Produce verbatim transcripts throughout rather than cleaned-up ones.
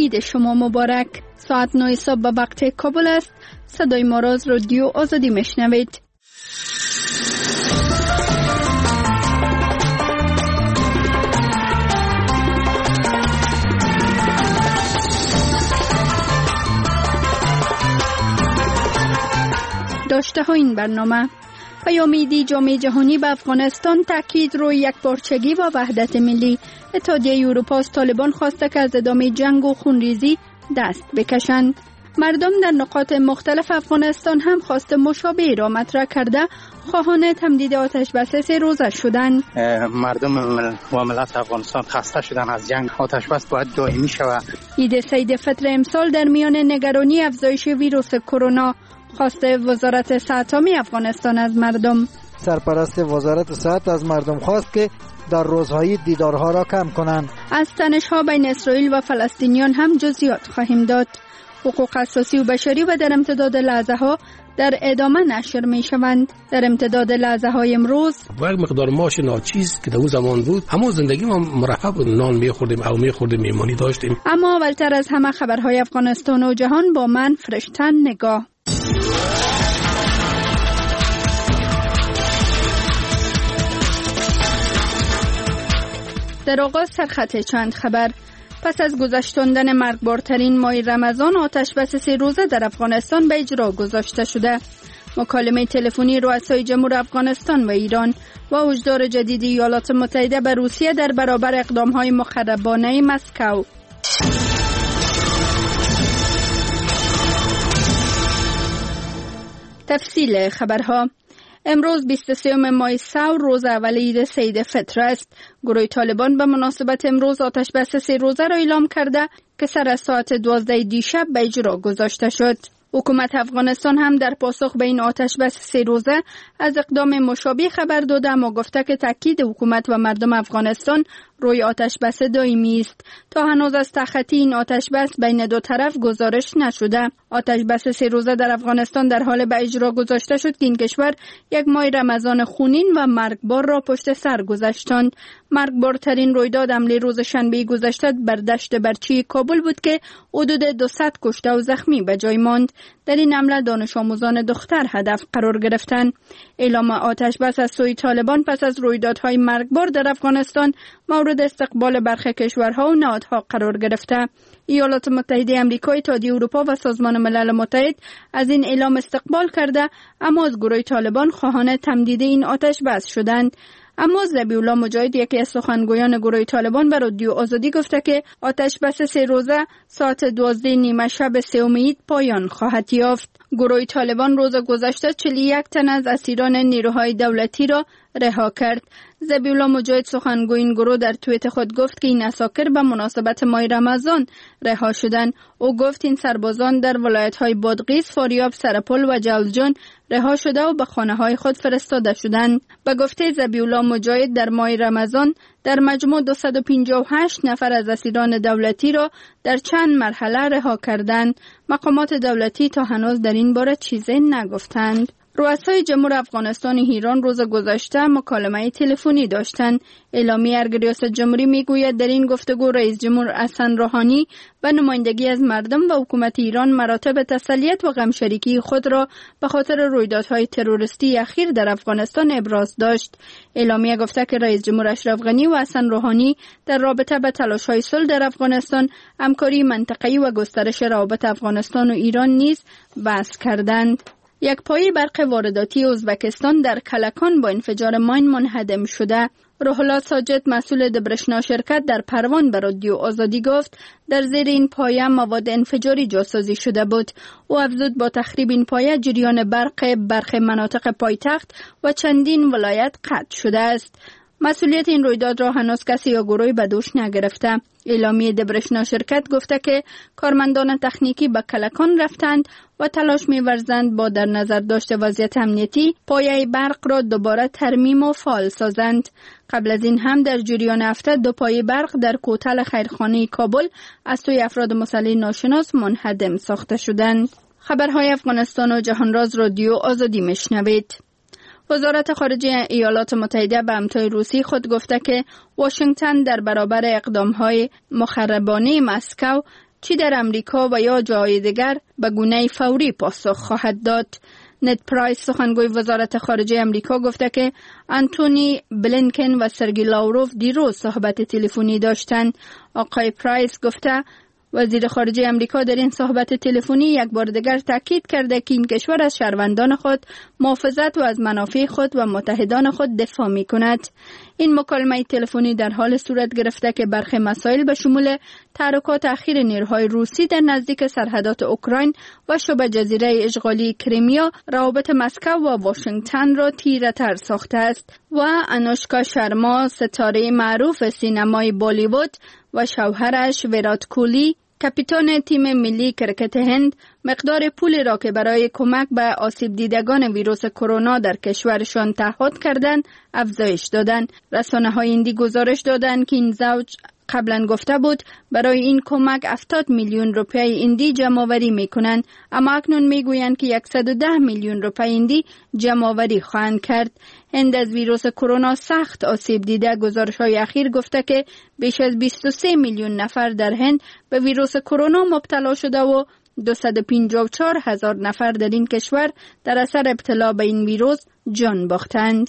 عید شما مبارک. ساعت نه صبح به وقت کابل است. صدای ما را از رادیو آزادی میشنوید. داشته ها این برنامه: پیام‌دهی جامعه جهانی به افغانستان، تاکید روی یکپارچگی و وحدت ملی. اتحادیه اروپا از طالبان خواسته که از ادامه جنگ و خونریزی دست بکشند. مردم در نقاط مختلف افغانستان هم خواست مشابه را مطرح کرده، خواهان تمدید آتش بس سه روزه شدند. مردم و ملت افغانستان خسته شدن از جنگ. آتش بس باید دائمی شود. عید سید فطر امسال در میان نگرانی افزایش ویروس کرونا، خواست وزارت صحت عامه افغانستان از مردم. سرپرست وزارت صحت از مردم خواست که در روزهای دیدارها را کم کنند. از تنش‌ها بین اسرائیل و فلسطینیان هم جزئیات خواهیم داد. حقوق اساسی و بشری و در امتداد لحظه ها در ادامه نشر می شوند. در امتداد لحظه های امروز و یک مقدار ماش ناچیز که در اون زمان بود، همون زندگی ما مرفه بود، نان می خوردیم او می خوردیم، میمانی داشتیم. اما اولتر از همه خبرهای افغانستان و جهان با من فرشتن نگاه. در آغاز سرخط چند خبر. پس از گذشتاندن مرگبارترین ماه رمضان، آتش بس سه روزه در افغانستان به اجرا گذاشته شده. مکالمه تلفنی رؤسای جمهور افغانستان و ایران و هشدار جدید ایالات متحده به روسیه در برابر اقدام‌های مخربانه مسکو. تفصیل خبرها. امروز بیست و سوم ماه سور، روز اول عید سید فطر است. گروه طالبان به مناسبت امروز آتش بس سه روزه را اعلام کرده که سر از ساعت دوازده دیشب به اجرا گذاشته شد. حکومت افغانستان هم در پاسخ به این آتش بس سه روزه از اقدام مشابه خبر داده، اما گفته که تاکید حکومت و مردم افغانستان روی آتش بس دائمی است. تا هنوز از تخطی این آتش بس بین دو طرف گزارش نشده. آتش بس سه روزه در افغانستان در حال به اجرا گذاشته شد که این کشور یک ماه رمضان خونین و مرگبار را پشت سر گذاشتند. مرگبارترین رویداد حمله روز شنبه گذشته بر دشت برچی کابل بود که حدود دویست کشته و زخمی به جای ماند. در این حمله دانش آموزان دختر هدف قرار گرفتند. اعلام آتش بس از سوی طالبان پس از رویدادهای مرگبار در افغانستان مورد استقبال برخی کشورها و نهادها قرار گرفته. ایالات متحده آمریکا، اتحادیه اروپا و سازمان ملل متحد از این اعلام استقبال کرده، اما از گروه طالبان خواهان تمدید این آتش بس شدند. اما ذبیح الله مجاهد، یکی از سخنگویان گروه طالبان، به رادیو آزادی گفته که آتش بس سه روزه ساعت دوازده نیمه شب سوم عید پایان خواهد یافت. گروه طالبان روز گذشته چهل و یک تن از اسیران نیروهای دولتی را رها کرد. ذبیح الله مجاهد، سخنگوی این گروه، در توییت خود گفت که این اساکر به مناسبت ماه رمضان رها شدند. او گفت این سربازان در ولایت‌های بادغیس، فاریاب، سرپل و جوزجان رها شده و به خانه‌های خود فرستاده شدند. به گفته ذبیح الله مجاهد، در ماه رمضان در مجموع دویست و پنجاه و هشت نفر از اسیران دولتی را در چند مرحله رها کردند. مقامات دولتی تا هنوز در این باره چیزی نگفتند. رؤسای جمهور افغانستان و ایران روز گذشته مکالمه تلفنی داشتند. اعلامیه ارگ ریاست جمهوری میگوید در این گفتگو رئیس جمهور حسن روحانی به نمایندگی از مردم و حکومت ایران مراتب تسلیت و غمشریکی خود را به خاطر رویدادهای تروریستی اخیر در افغانستان ابراز داشت. اعلامیه گفته که رئیس جمهور اشرف غنی و حسن روحانی در رابطه به تلاش‌های صلح در افغانستان، همکاری منطقه‌ای و گسترش روابط افغانستان و ایران نیز بحث کردند. یک پایه برق وارداتی ازبکستان در کلکان با انفجار ماین منهدم شده. روح الله ساجد، مسئول دبرشنا شرکت، در پروان به رادیو آزادی گفت در زیر این پایه مواد انفجاری جاسازی شده بود. او افزود با تخریب این پایه جریان برق برخی مناطق پایتخت و چندین ولایت قطع شده است. مسئولیت این رویداد را هنوز کسی یا گروهی به دوش نگرفته. اعلامیه دبرشنا شرکت گفته که کارمندان تکنیکی به کلکان رفتند و تلاش می‌ورزند با در نظر داشته وضعیت امنیتی پایه برق را دوباره ترمیم و فعال سازند. قبل از این هم در جریان هفته دو پایه برق در کوتل خیرخانه کابل از سوی افراد مسلح ناشناس منهدم ساخته شدند. خبرهای افغانستان و جهان راز رادیو آزادی میشنوید. وزارت خارجه ایالات متحده به همتای روسی خود گفته که واشنگتن در برابر اقدام‌های مخربانه مسکو چی در امریکا و یا جای دیگر به گونه فوری پاسخ خواهد داد. نت پرایس سخنگوی وزارت خارجه امریکا گفته که انتونی بلینکن و سرگی لاوروف دیروز صحبت تلفنی داشتند. آقای پرایس گفته وزیر خارجه امریکا در این صحبت تلفنی یک بار دیگر تاکید کرده که این کشور از شهروندان خود محافظت و از منافع خود و متحدان خود دفاع می کند. این مکالمه تلفنی در حال صورت گرفته که برخی مسائل به شمول تحرکات اخیر نیروهای روسی در نزدیک سرحدات اوکراین و شبه جزیره اشغالی کریمیا روابط مسکو و واشنگتن را تیره تر ساخته است و انوشکا شرما ستاره معروف سینمای بالیوود و شوهرش ویرات کوهلی کاپیتان تیم ملی کرکت هند مقدار پولی را که برای کمک به آسیب دیدگان ویروس کرونا در کشورشان تعهد کردند افزایش دادند. رسانه‌های هندی گزارش دادند که این زوج قبلا گفته بود برای این کمک هفتاد میلیون روپیه هندی جمع‌آوری می‌کنند، اما اکنون می‌گویند که صد و ده میلیون روپیه هندی جمع‌آوری خواهند کرد. هند از ویروس کرونا سخت آسیب دیده. گزارش‌های اخیر گفته که بیش از بیست و سه میلیون نفر در هند به ویروس کرونا مبتلا شده و دویست و پنجاه و چهار هزار نفر در این کشور در اثر ابتلا به این ویروس جان باختند.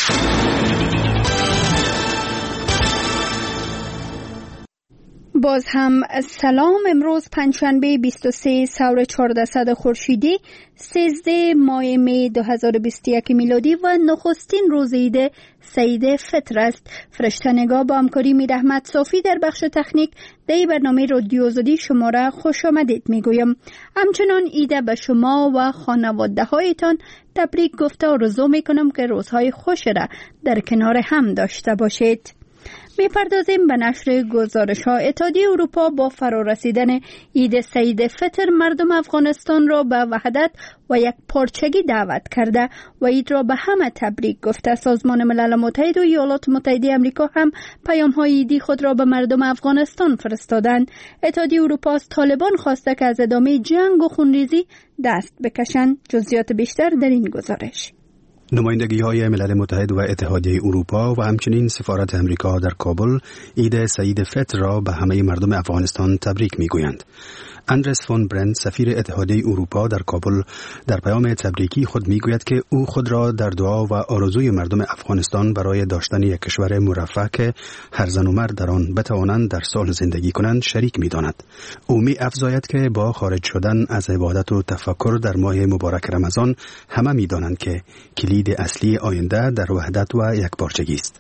باز هم سلام. امروز پنجشنبه بیست و سه سور چهاردهصد خورشیدی سیزده ماه می دو هزار و بیست و یک میلادی و نخستین روز عید سید فطر است. فرشته نگاه با همکاری میر احمد صافی در بخش تکنیک در برنامه رادیو آزادی شما را خوش آمدید میگویم. همچنان عید به شما و خانواده هایتان تبریک گفته آرزو میکنم که روزهای خوش را در کنار هم داشته باشید. می پردازیم به نشر گزارش ها. اتحادیه اروپا با فرارسیدن عید سید فطر مردم افغانستان را به وحدت و یک پارچگی دعوت کرده و عید را به همه تبریک گفته. سازمان ملل متحد و ایالات متحده آمریکا هم پیام های عیدی خود را به مردم افغانستان فرستادند. اتحادیه اروپا از طالبان خواسته که از ادامه جنگ و خونریزی دست بکشند. جزئیات بیشتر در این گزارش. نمایندگی‌های ملل متحد و اتحادیه اروپا و همچنین سفارت امریکا در کابل عید سید فطر را به همه مردم افغانستان تبریک می‌گویند. اندرس فون برند سفیر اتحادیه اروپا در کابل در پیام تبریکی خود میگوید که او خود را در دعا و آرزوی مردم افغانستان برای داشتن یک کشور مرفه که هر زن و مرد در آن بتوانند در صلح زندگی کنند شریک می‌داند. او می‌افزاید که با خارج شدن از عبادت و تفکر در ماه مبارک رمضان همه می‌دانند که کلید اصلی آینده در وحدت و یکپارچگی است.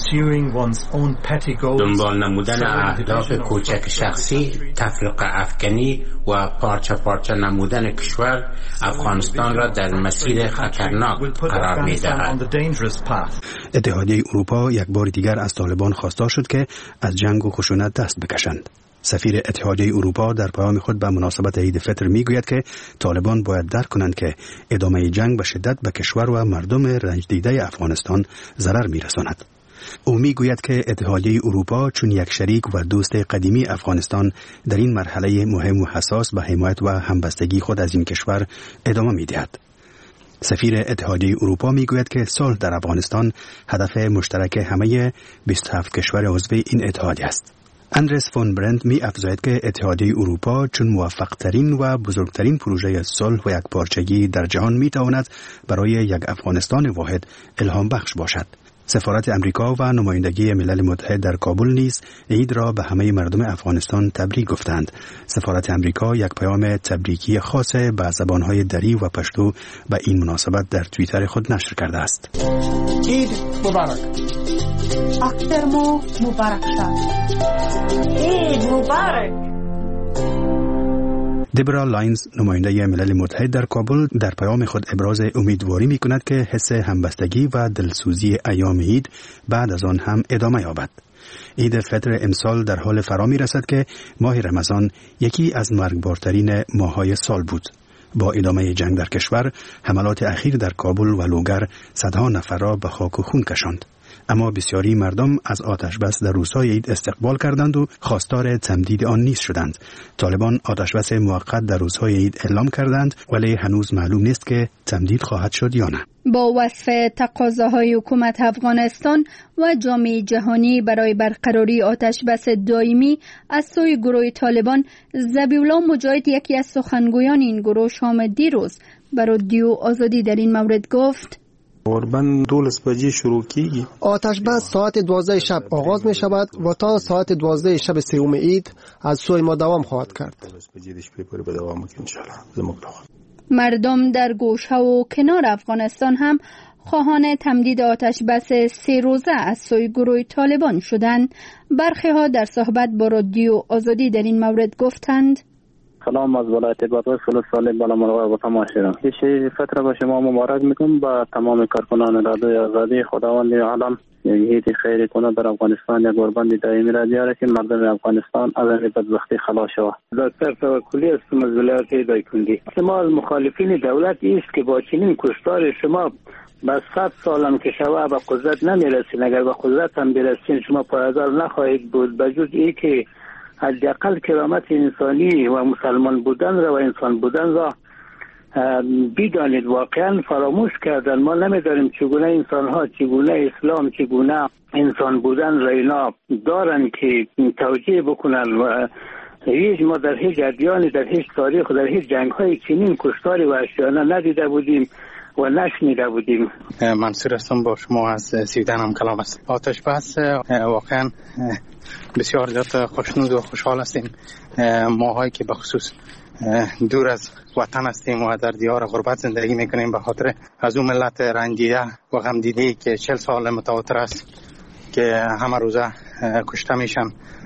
دنبال نمودن اهداف کوچک شخصی، تفرقه افکنی و پارچه پارچه نمودن کشور افغانستان را در مسیر خطرناک قرار می‌دهد. اتحادیه اروپا یک بار دیگر از طالبان خواسته شد که از جنگ و خشونت دست بکشند. سفیر اتحادیه اروپا در پیام خود به مناسبت عید فطر میگوید که طالبان باید درک کنند که ادامه جنگ به شدت به کشور و مردم رنج دیده افغانستان ضرر میرساند. او میگوید که اتحادیه اروپا چون یک شریک و دوست قدیمی افغانستان در این مرحله مهم و حساس به حمایت و همبستگی خود از این کشور ادامه میدهد. سفیر اتحادیه اروپا میگوید که صلح در افغانستان هدف مشترک همه بیست و هفت کشور عضو این اتحادیه است. اندرس فون برند می افزاید که اتحادیه اروپا چون موفق ترین و بزرگترین پروژه صلح و یکپارچگی در جهان می تواند برای یک افغانستان واحد الهام بخش باشد. سفارت امریکا و نمایندگی ملل متحد در کابل نیز عید را به همه مردم افغانستان تبریک گفتند. سفارت امریکا یک پیام تبریکی خاص به زبانهای دری و پشتو به این مناسبت در توییتر خود نشر کرده است. عید مبارک. اختر مو مبارک شد. عید مبارک. دبرا لاینز نماینده ملل متحد در کابل در پیام خود ابراز امیدواری می کند که حس همبستگی و دلسوزی ایام عید بعد از آن هم ادامه یابد. عید الفطر امسال در حال فرا می رسد که ماه رمضان یکی از مرگبارترین ماه‌های سال بود. با ادامه جنگ در کشور، حملات اخیر در کابل و لوگر صدها نفر را به خاک و خون کشاند. اما بسیاری مردم از آتش بس در روزهای عید استقبال کردند و خواستار تمدید آن نیز شدند. طالبان آتش بس موقت در روزهای عید اعلام کردند، ولی هنوز معلوم نیست که تمدید خواهد شد یا نه. با وصف تقاضاهای حکومت افغانستان و جامعه جهانی برای برقراری آتش بس دائمی از سوی گروه طالبان، ذبیح‌الله مجاهد یکی از سخنگویان این گروه شام دیروز بر رادیو آزادی در این مورد گفت: قربان دولس بجی شروع کیگی. آتش بس ساعت دوازده شب آغاز می شود و تا ساعت دوازده شب سوم عید از سوی ما دوام خواهد کرد. مردم در گوشه و کنار افغانستان هم خواهان تمدید آتش بس سه روزه از سوی گروه طالبان شدند. برخی ها در صحبت با رادیو آزادی در این مورد گفتند: سلام از ولایت بادغیس فلوس صالح بالا مرغاب و تماشیدم. یه فتره به شما مبارک میگم با تمام کارکنان رادیو آزادی. خداوند عالم عید خیری کنه در افغانستان، یک قربان دائمی را بیاره که مردم افغانستان از این بدبختی خلاص شود. دکتر توکلی هستم از ولایت دایکنډي. شما از مخالفین دولت است که با چنین کشتار شما با صد سالم که شما به قدرت نمیرسین. اگر به قدرت هم برسین شما پایدار نخواهید بود، بجز ای که حداقل کرامت انسانی و مسلمان بودن را و انسان بودن را بدانید. واقعا فراموش کردن. ما نمیداریم چگونه انسان ها، چگونه اسلام، چگونه انسان بودن را اینا دارن که توجیه بکنن. و هیچ ما در هیچ ادیانی، در هیچ تاریخ، در هیچ جنگ های چنین کشتاری وحشیانه ندیده بودیم و نشنیده بودیم. منصور هستم، با شما از سیدن هم کلام است. آتش بس واقعا بسیار زیاد خوشنود و خوشحال هستیم. ماهایی که به خصوص دور از وطن هستیم و در دیار غربت زندگی میکنیم به خاطر از اون ملت رنجیده و غم دیده که چهل سال متواتر است که همه روزه کشته میشن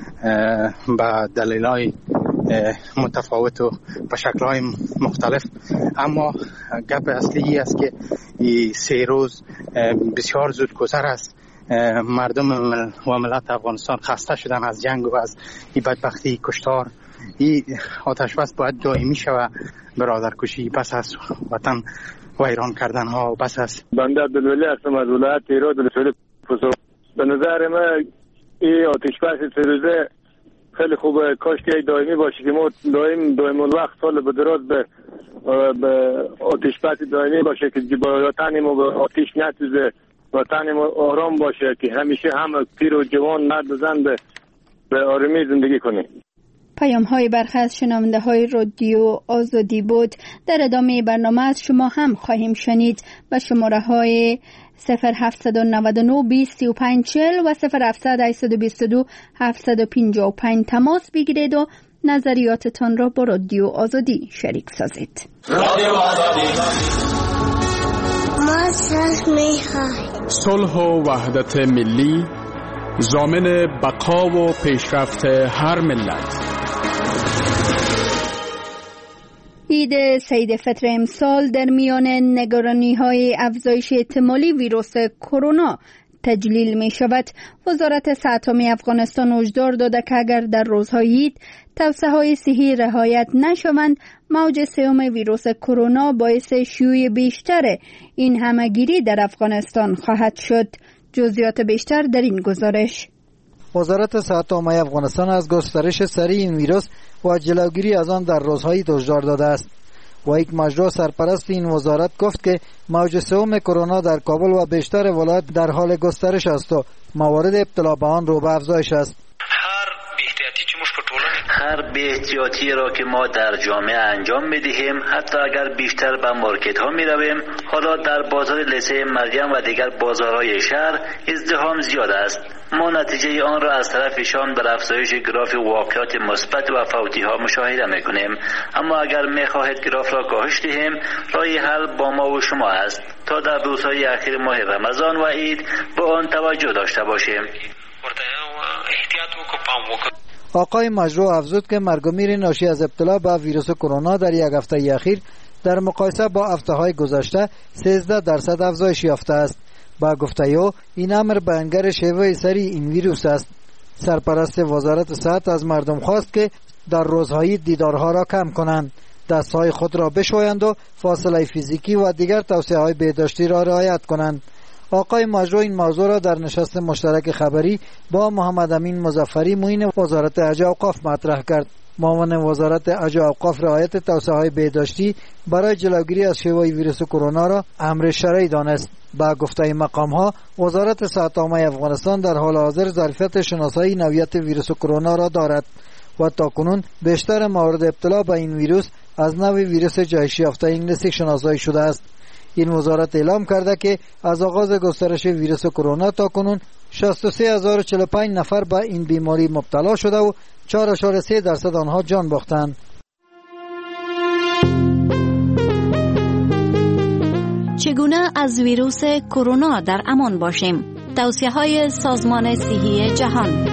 به دلایل متفاوت و به شکل‌های مختلف. اما گپ اصلی است که این سه روز بسیار زود گذر است. مردم و ملت افغانستان خسته شدن از جنگ و از این بدبختی، کشتار. این آتش بس باید دائمی شود. برادرکشی بس از وطن ویران کردن ها بس است. بنده عبدالولی هستم از ولایت ایراد ولسوالی فسو. به نظر من این آتش بس سه روزه خیلی خوبه. کاش که دائمی باشه که ما دائم دائم الوقت سال به دراز به به آتش بس دائمی باشه که با وطن ما به آتش نسوزه، وطن ما آرام باشه که همیشه هم پیر و جوان، مرد و زن به به آرامی زندگی کنه. پیام های برخی از شنونده های رادیو آزادی بود. در ادامه برنامه از شما هم خواهیم شنید. به شماره های صفر هفت نه نه بیست سی و پنج چهل و صفر هفت هشت دو دو هفت پنج پنج تماس بگیرید و نظریاتتان را با رادیو آزادی شریک سازید. رادیو آزادی ما میخواهیم صلح و وحدت ملی، ضامن بقا و پیشرفت هر ملت. عید سید فطر امسال در میان نگرانی‌های افزایش احتمالی ویروس کرونا تجلیل می شود. وزارت صحت عامه افغانستان هشدار داده که اگر در روزهای عید توصیه‌های صحی رعایت نشوند، موج سوم ویروس کرونا باعث شیوع بیشتر این همهگیری در افغانستان خواهد شد. جزئیات بیشتر در این گزارش. وزارت صحت عامه افغانستان از گسترش سریع این ویروس و جلوگیری از آن در روزهای هشدار داده است. و یک مجرا سرپرست این وزارت گفت که موج سوم کرونا در کابل و بیشتر ولایات در حال گسترش است و موارد ابتلا به آن رو به افزایش است. هر بی احتیاطی را که ما در جامعه انجام میدهیم، حتی اگر بیشتر به مارکت ها می رویم، حالا در بازار لیسه مریم و دیگر بازارهای شهر ازدحام زیاد است. ما نتیجه آن را از طرف شام در افزایش گراف واقعات مثبت و فوتی ها مشاهده می کنیم. اما اگر می خواهید گراف را کاهش دهیم، راه حل با ما و شما است تا در روزهای اخیر ماه رمضان و عید به آن توجه داشته باشیم. آقای مجرو افزود که مرگ و میر ناشی از ابتلا به ویروس کرونا در یک هفته اخیر در مقایسه با هفته‌های گذشته سیزده درصد افزایش یافته است. با گفته او این امر بیانگر شیوه سری این ویروس است. سرپرست وزارت صحت از مردم خواست که در روزهای دیدارها را کم کنند، دستهای خود را بشویند و فاصله فیزیکی و دیگر توصیه‌های بهداشتی را رعایت کنند. آقای مجرو این موضوع را در نشست مشترک خبری با محمد امین مظفری معین وزارت حج و اوقاف مطرح کرد. معاون وزارت حج و اوقاف رعایت توصیه‌های بهداشتی برای جلوگیری از شیوع ویروس کرونا را امر شرعی دانست. با گفته مقام‌ها وزارت صحت عامه افغانستان در حال حاضر ظرفیت شناسایی نوعیت ویروس کرونا را دارد و تاکنون بیشتر موارد ابتلا به این ویروس از نوع ویروس جهش یافته انگلیسی شناسایی شده است. این وزارت اعلام کرده که از آغاز گسترش ویروس کرونا تاکنون شصت و سه هزار و چهل و پنج نفر به این بیماری مبتلا شده و چهار اشاره سه درصد آنها جان باختند. چگونه از ویروس کرونا در امان باشیم؟ توصیه‌های سازمان صحی جهان.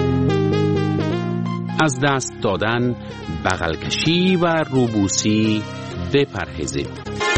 از دست دادن، بغل کشی و روبوسی بپرهیزید.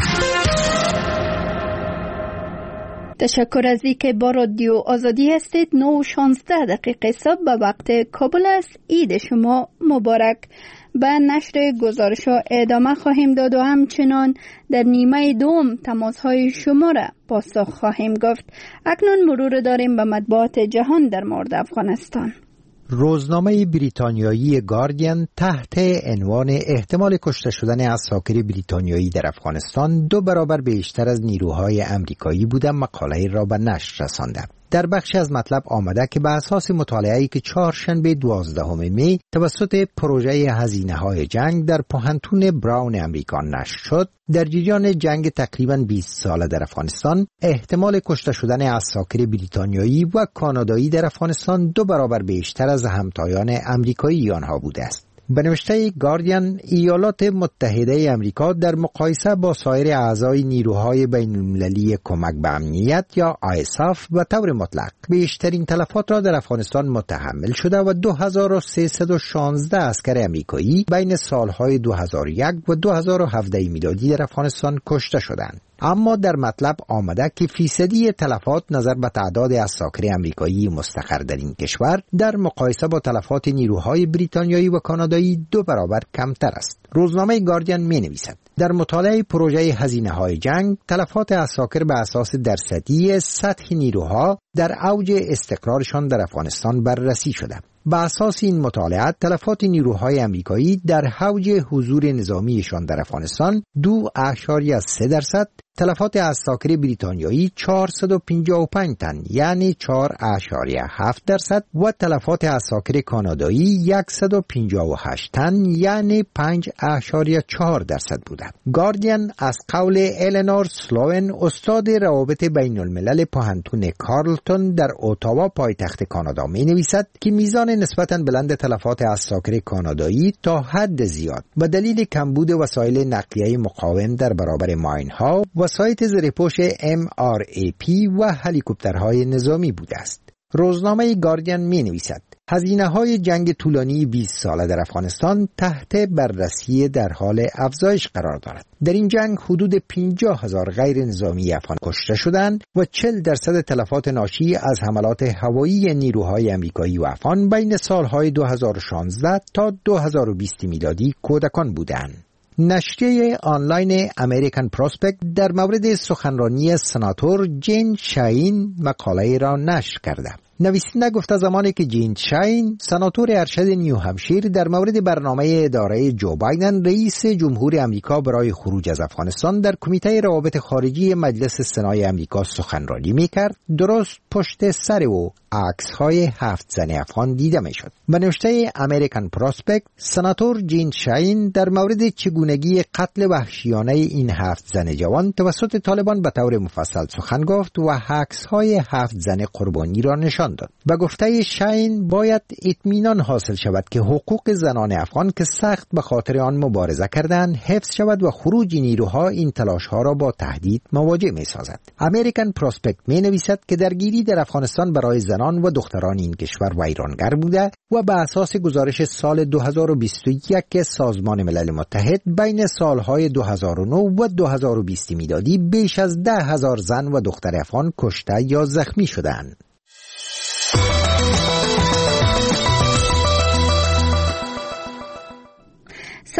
تشکر از اینکه با رادیو آزادی هستید. نه و شانزده دقیقه صبح به وقت کابل است. عید شما مبارک. به نشر گزارش ها ادامه خواهیم داد و همچنان در نیمه دوم تماس های شما را پاسخ خواهیم گفت. اکنون مرور داریم به مطبوعات جهان در مورد افغانستان. روزنامه بریتانیایی گاردین تحت عنوان احتمال کشته شدن عساکر بریتانیایی در افغانستان دو برابر بیشتر از نیروهای امریکایی بوده مقاله را به نشر رسانده. در بخشی از مطلب آمده که به اساس مطالعه‌ای که چهارشنبه دوازدهم می توسط پروژه هزینه‌های جنگ در پوهنتون براون امریکا نشر شد، در جریان جنگ تقریباً بیست ساله در افغانستان احتمال کشته شدن عساکر بریتانیایی و کانادایی در افغانستان دو برابر بیشتر از همتایان امریکایی آنها بوده است. به نوشته گاردین، ایالات متحده امریکا در مقایسه با سایر اعضای نیروهای بین المللی کمک به امنیت یا آی اس اف و طور مطلق بیشترین تلفات را در افغانستان متحمل شده و دو هزار و سیصد و شانزده عسکر امریکایی بین سالهای دو هزار و یک و دو هزار و هفده میلادی در افغانستان کشته شدند. اما در مطلب آمده که فیصدی تلفات نظر به تعداد عساکر امریکایی مستقر در این کشور در مقایسه با تلفات نیروهای بریتانیایی و کانادایی دو برابر کمتر است. روزنامه گاردین می نویسد در مطالعه پروژه هزینه‌های جنگ تلفات عساکر به اساس درصدی سطح نیروها در اوج استقرارشان در افغانستان بررسی شده. به اساس این مطالعات تلفات نیروهای امریکایی در اوج حضور نظامیشان در افغانستان دو اشاریه سه درصد، تلفات عساکر بریتانیایی چهارصد و پنجاه و پنج تن یعنی چهار اشاریه هفت درصد و تلفات عساکر کانادایی صد و پنجاه و هشت تن یعنی پنج اشاریه چهار درصد بودند. گاردین از قول الینور سلوون استاد روابط بین الملل پوهنتون کارلتون در اتاوا پایتخت کانادا می نویسد که میزان نسبتاً بلند تلفات عساکر کانادایی تا حد زیاد به دلیل کمبود وسایل نقلیه مقاوم در برابر ماین‌ها، وسایط زیرپوش ام آر ای پی و هلیکوپترهای نظامی بوده است. روزنامه گاردین می نویسد هزینه‌های جنگ طولانی بیست ساله در افغانستان تحت بررسی در حال افزایش قرار دارد. در این جنگ حدود پنجاه هزار غیر نظامی افغان کشته شدند و چهل درصد تلفات ناشی از حملات هوایی نیروهای امریکایی و افغان بین سالهای دو هزار و شانزده تا دو هزار و بیست میلادی کودکان بودند. نشریه آنلاین امریکن پروسپکت در مورد سخنرانی سناتور جین شاین مقاله را نشر کرده. نویسنده گفته زمانی که جین شاین سناتور ارشد نیو همشیر در مورد برنامه اداره جو بایدن رئیس جمهور امریکا برای خروج از افغانستان در کمیته روابط خارجی مجلس سنای امریکا سخنرانی میکرد، درست پشت سر او عکس‌های هفت زن افغان دیده میشد. به نوشته امریکن پروسپکت، سناتور جین شاین در مورد چگونگی قتل وحشیانه این هفت زن جوان توسط طالبان به طور مفصل سخن گفت و عکس‌های هفت زن قربانی را نشان داد. به گفته شاین باید اطمینان حاصل شود که حقوق زنان افغان که سخت به خاطر آن مبارزه کردند حفظ شود و خروج نیروها این تلاش‌ها را با تهدید مواجه می‌سازد. امریکن پروسپکت می‌نویسد که درگیری در افغانستان برای زنان و دختران این کشور ویرانگر بوده و به اساس گزارش سال دو هزار و بیست و یک سازمان ملل متحد بین سالهای دو هزار و نه و دو هزار و بیست میلادی بیش از ده هزار زن و دختر افغان کشته یا زخمی شدند.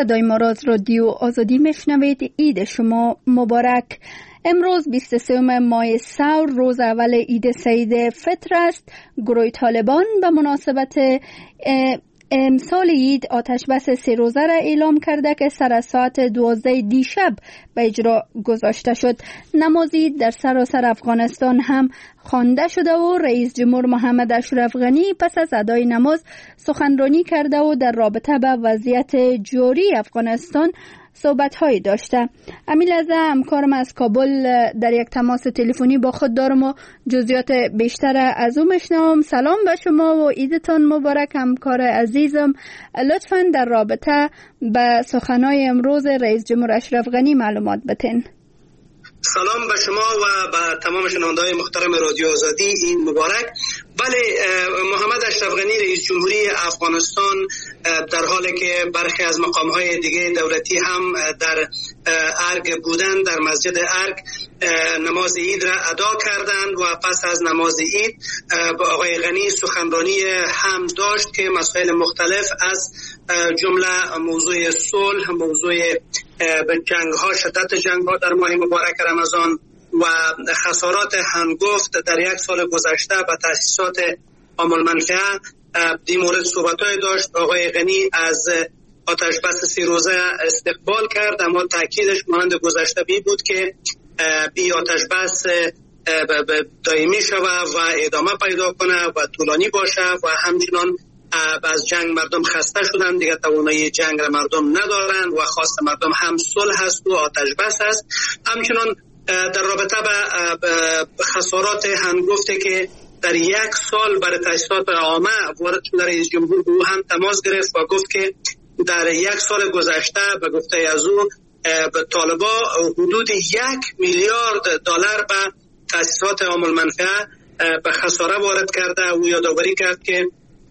صدای ما را از رادیو آزادی میشنوید. عید شما مبارک. امروز بیست و سوم ماه ثور روز اول عید سید فطر است. گروه طالبان به مناسبت امسال عید آتش بس سه روزه را اعلام کرده که سر از ساعت دوازده دیشب به اجرا گذاشته شد. نماز عید در سراسر افغانستان هم خوانده شده و رئیس جمهور محمد اشرف غنی پس از ادای نماز سخنرانی کرده و در رابطه به وضعیت جاری افغانستان صحبت‌هایی داشته. امیل ازه همکارم از کابل در یک تماس تلفنی با خود دارم و جزئیات بیشتر از او میشنوم. سلام به شما و عیدتان مبارک همکار عزیزم. لطفاً در رابطه به سخنان امروز رئیس جمهور اشرف غنی معلومات بتین. سلام به شما و به تمام شنونده‌های محترم رادیو آزادی، عید مبارک. بله، محمد اشرف غنی رئیس جمهوری افغانستان در حالی که برخی از مقام‌های دیگه دولتی هم در ارگ بودن، در مسجد ارگ نماز عید را ادا کردند و پس از نماز عید با آقای غنی سخنرانی هم داشت که مسائل مختلف از جمله موضوع صلح، موضوع جنگ‌ها، شدت جنگ‌ها در ماه مبارک رمضان و خسارات هنگفت در یک سال گذشته به تأسیسات عام المنفعه دی مورد صحبت‌های داشت. آقای غنی از آتش بس سه روزه استقبال کرد، اما تاکیدش مانند گذشته بی بود که بی آتش بس دائمی شود و ادامه پیدا کنه و طولانی باشه و همچنان از جنگ مردم خسته شدن، دیگه توانایی جنگ را مردم ندارن و خواست مردم هم صلح هست و آتش بس هست. همچنان در رابطه به خسارات هنگفته که در یک سال برای تأسیسات عامه وارد شده، رئیس جمهور به او هم تماس گرفت و گفت که در یک سال گذشته به گفته از او به طالبا حدود یک میلیارد دلار به تأسیسات عام المنفعه به خساره وارد کرده. او یادآوری کرد که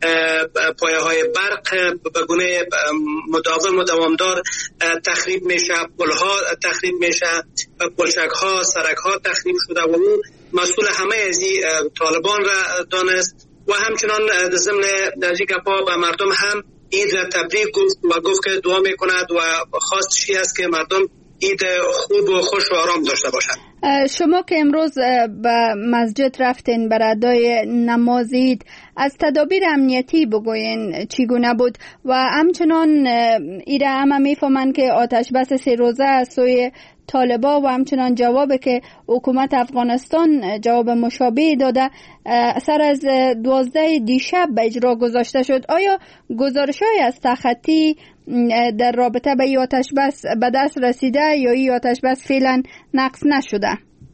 پایه های برق به گونه مداوم و دوامدار تخریب میشه، پلها تخریب میشه، پلچک ها، سرک ها تخریب شده و او مسئول همه از این طالبان را دانست و همچنان ضمن از این گپا به مردم هم عید را تبریک گفت و گفت که دعا میکند و خواستشی است که مردم عید خوب و خوش و آرام داشته باشند. شما که امروز به مسجد رفتین برای ادای نماز عید، از تدابیر امنیتی بگوین چگونه بود و همچنان ایره همه میفهمند که آتش بس سه روزه از سوی طالبا و همچنان جوابی که حکومت افغانستان جواب مشابه داده سر از دوازده دیشب به اجرا گذاشته شد. آیا گزارش‌های از تخطی در رابطه به آتش بس به دست رسیده یا این آتش بس فعلا نقض نشده؟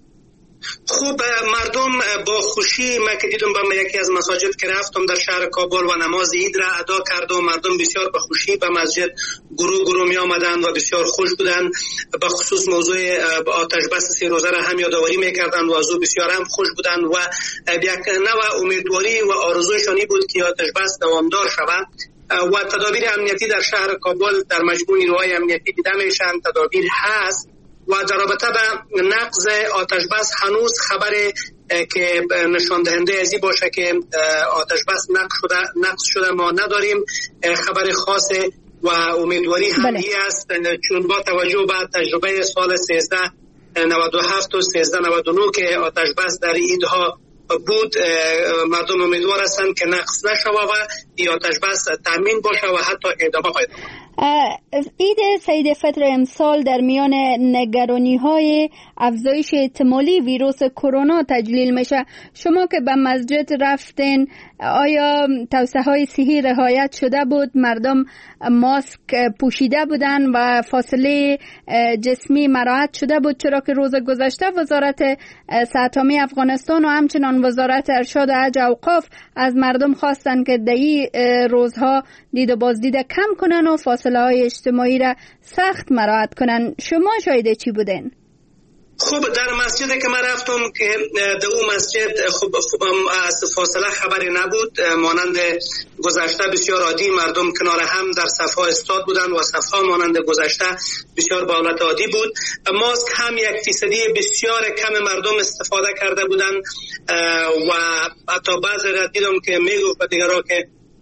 خوب، مردم با خوشی، من که دیدم به یکی از مساجد که رفتم در شهر کابل و نماز عید را ادا کرد و مردم بسیار به خوشی به مسجد گروه گروه می آمدند و بسیار خوش بودند. به خصوص موضوع آتش بس سه روزه را هم یادآوری میکردند و از او بسیار هم خوش بودند و یک نوع امیدواری و آرزویشانی بود که آتش بس دوامدار شود و تدابیر امنیتی در شهر کابل در مجموع نیروهای امنیتی دیده میشن. تدابیر هست و در رابطه به نقض آتش بس هنوز خبر که نشان دهنده ازی باشه که آتش بس نقض شده نقض شده ما نداریم. خبر خاصه و امیدواری هم است چون با توجه به تجربه سال سیزده نود و هفت و سیزده نود و نه که آتش بس در عیدها بود، مردم امیدوار هستند که نقص نشود و این آتش بس تامین باشه و حتی ادامه پیدا کنه. عید سید فطر امسال در میان نگرانی های افزایش احتمالی ویروس کرونا تجلیل میشه. شما که به مسجد رفتین، آیا توصیه های صحی رعایت شده بود؟ مردم ماسک پوشیده بودن و فاصله جسمی مراعات شده بود؟ چرا که روز گذشته وزارت صحت عامه افغانستان و همچنان وزارت ارشاد حج اوقاف از مردم خواستن که در این روزها دید و بازدید کم کنن و فاصله های اجتماعی را سخت مراعات کنن. شما شاهد چی بودین؟ خب در مسجد که من رفتم که در اون مسجد خب از فاصله خبری نبود، مانند گذشته بسیار عادی مردم کنار هم در صفها استاد بودن و صفها مانند گذشته بسیار به حالت عادی بود. ماسک هم یک فیصدی بسیار کم مردم استفاده کرده بودن و حتی بعضی را دیدم که میگفت به دیگران که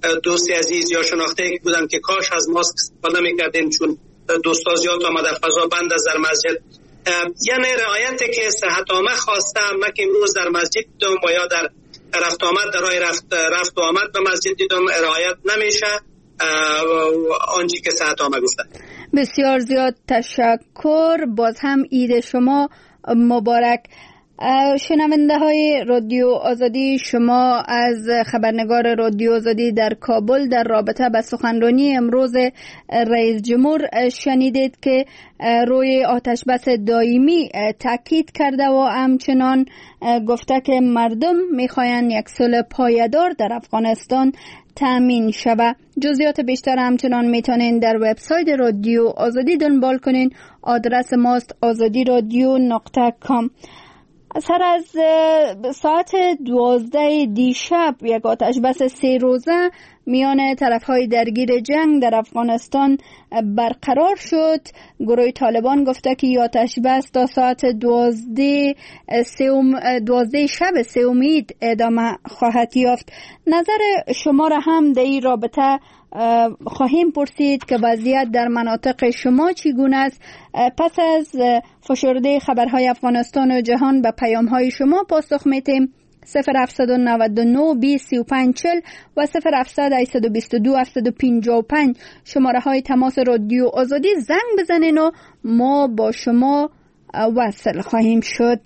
دوست عزیز یا شناخته بودن که کاش از ماسک استفاده میکردیم چون دوستا زیاد آمده فضا بند از در مسجد. یعنی رعایتی که صحت عامه خواسته، من که امروز در مسجد دیدم و یا در رفت آمد در راه رفت رفت و آمد به مسجد دیدم رعایت نمیشه آنچه که صحت عامه گفته. بسیار زیاد تشکر. باز هم عید شما مبارک. شنونده های رادیو آزادی، شما از خبرنگار رادیو آزادی در کابل در رابطه با سخنرانی امروز رئیس جمهور شنیدید که روی آتش بس دائمی تاکید کرده و همچنان گفته که مردم میخواین یک صلح پایدار در افغانستان تامین شود. جزئیات بیشتر همچنان میتونین در وبسایت رادیو آزادی دنبال کنین. آدرس ماست آزادی رادیو نقطه کام. سر از ساعت دوازده دیشب یک آتش بس سه روزه میان طرفهای درگیر جنگ در افغانستان برقرار شد. گروه طالبان گفته که آتش بس تا ساعت دوازده سوم دوازده شب سوم عید ادامه خواهد یافت. نظر شما را هم در این رابطه خواهیم پرسید که وضعیت در مناطق شما چگونه است. پس از فشرده خبرهای افغانستان و جهان به پیام‌های شما پاسخ می‌دهیم. صفر هفتصد و نود و نه بیست سی و پنج چهل و صفر هفتصد هشتصد و بیست و دو هفتصد و پنجاه و پنج شماره های تماس رادیو آزادی زنگ بزنین و ما با شما وصل خواهیم شد.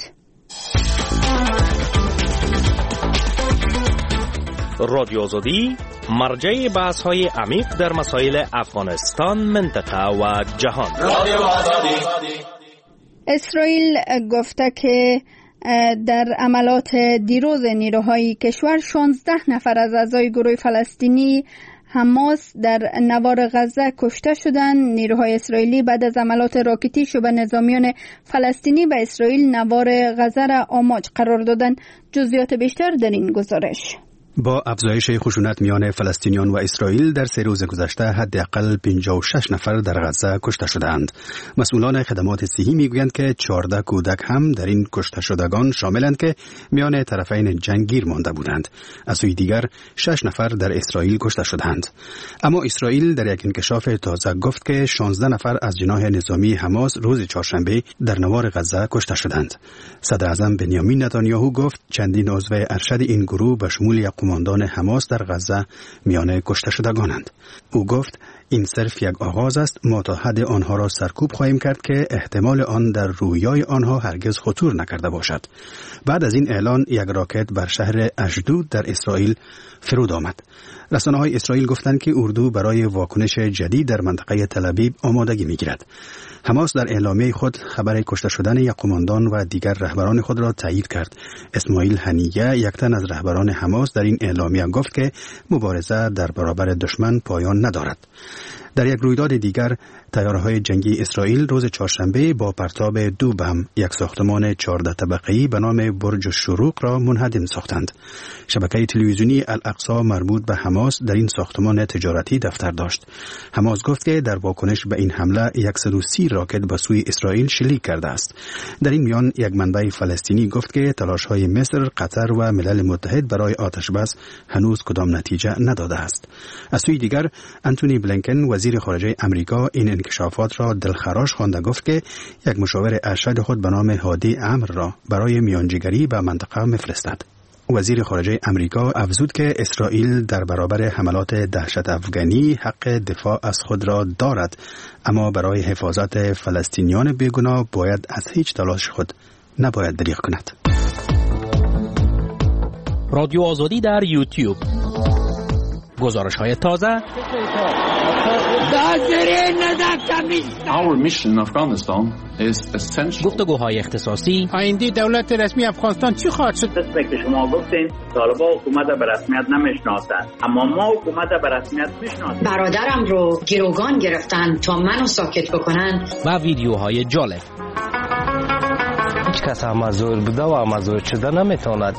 رادیو آزادی مرجع بحث های عمیق در مسائل افغانستان، منطقه و جهان. رادیو آزادی. اسرائیل گفته که در عملات دیروز نیروهای کشور شانزده نفر از اعضای گروه فلسطینی حماس در نوار غزه کشته شدند. نیروهای اسرائیلی بعد از عملات راکتی شبه نظامیان فلسطینی به اسرائیل نوار غزه را آماج قرار دادند. جزئیات بیشتر در این گزارش. با افزایش خشونت میان فلسطینیان و اسرائیل در سه روز گذشته حداقل پنجاه و شش نفر در غزه کشته شدند. مسئولان خدمات صحی میگویند که چهارده کودک هم در این کشته شدگان شاملند که میان طرفین جنگ گیر مانده بودند. از سوی دیگر شش نفر در اسرائیل کشته شدند. اما اسرائیل در یک انکشاف تازه گفت که شانزده نفر از جناح نظامی حماس روز چهارشنبه در نوار غزه کشته شدند. صدر اعظم بنیامین نتانیاهو گفت چندین عضو ارشد این گروه به شمول یک قماندان حماس در غزه میان کشته شدگانند. او گفت این صرف یک آغاز است، ما تا حد آنها را سرکوب خواهیم کرد که احتمال آن در رویای آنها هرگز خطور نکرده باشد. بعد از این اعلان یک راکت بر شهر اشدود در اسرائیل فرود آمد. رسانه‌های اسرائیل گفتند که اردو برای واکنش جدید در منطقه تل‌آویو آمادگی می‌گیرد. حماس در اعلامیه خود خبر کشته شدن یک قماندان و دیگر رهبران خود را تایید کرد. اسماعیل هنیه، یک تن از رهبران حماس، در این اعلامیه گفت که مبارزه در برابر دشمن پایان ندارد. در یک رویداد دیگر، طیاره‌های جنگی اسرائیل روز چهارشنبه با پرتاب دو بم یک ساختمان چهارده طبقه‌ای به نام برج الشروق را منهدم ساختند. شبکه تلویزیونی الاقصی مربوط به حماس در این ساختمان تجارتی دفتر داشت. حماس گفت که در واکنش به این حمله صد و سی راکت به سوی اسرائیل شلیک کرده است. در این میان یک منبع فلسطینی گفت که تلاش‌های مصر، قطر و ملل متحد برای آتش‌بس هنوز کدام نتیجه نداده است. از سوی دیگر، آنتونی بلینکن وزیر خارجه آمریکا این انکشافات را دلخراش خوانده گفت که یک مشاور ارشد خود به نام هادی امر را برای میانجیگری به منطقه می‌فرستد. وزیر خارجه آمریکا افزود که اسرائیل در برابر حملات دهشت افغانی حق دفاع از خود را دارد، اما برای حفاظت فلسطینیان بیگناه باید از هیچ تلاش خود نباید دریغ کند. رادیو آزادی در یوتیوب. گزارش های تازه. Our mission in Afghanistan is essential. گفتگوهای اختصاصی. آینده دولت رسمی افغانستان چی خواهد شد؟ مثل که شما گفتین طالبان حکومت به رسمیت نمیشناسند، اما ما حکومت به رسمیت میشناسیم. برادرم رو گروگان گرفتن تا منو ساکت بکنن. و ویدیوهای جالب. هیچ کس هم زور بوده و هم زور شده نمیتواند.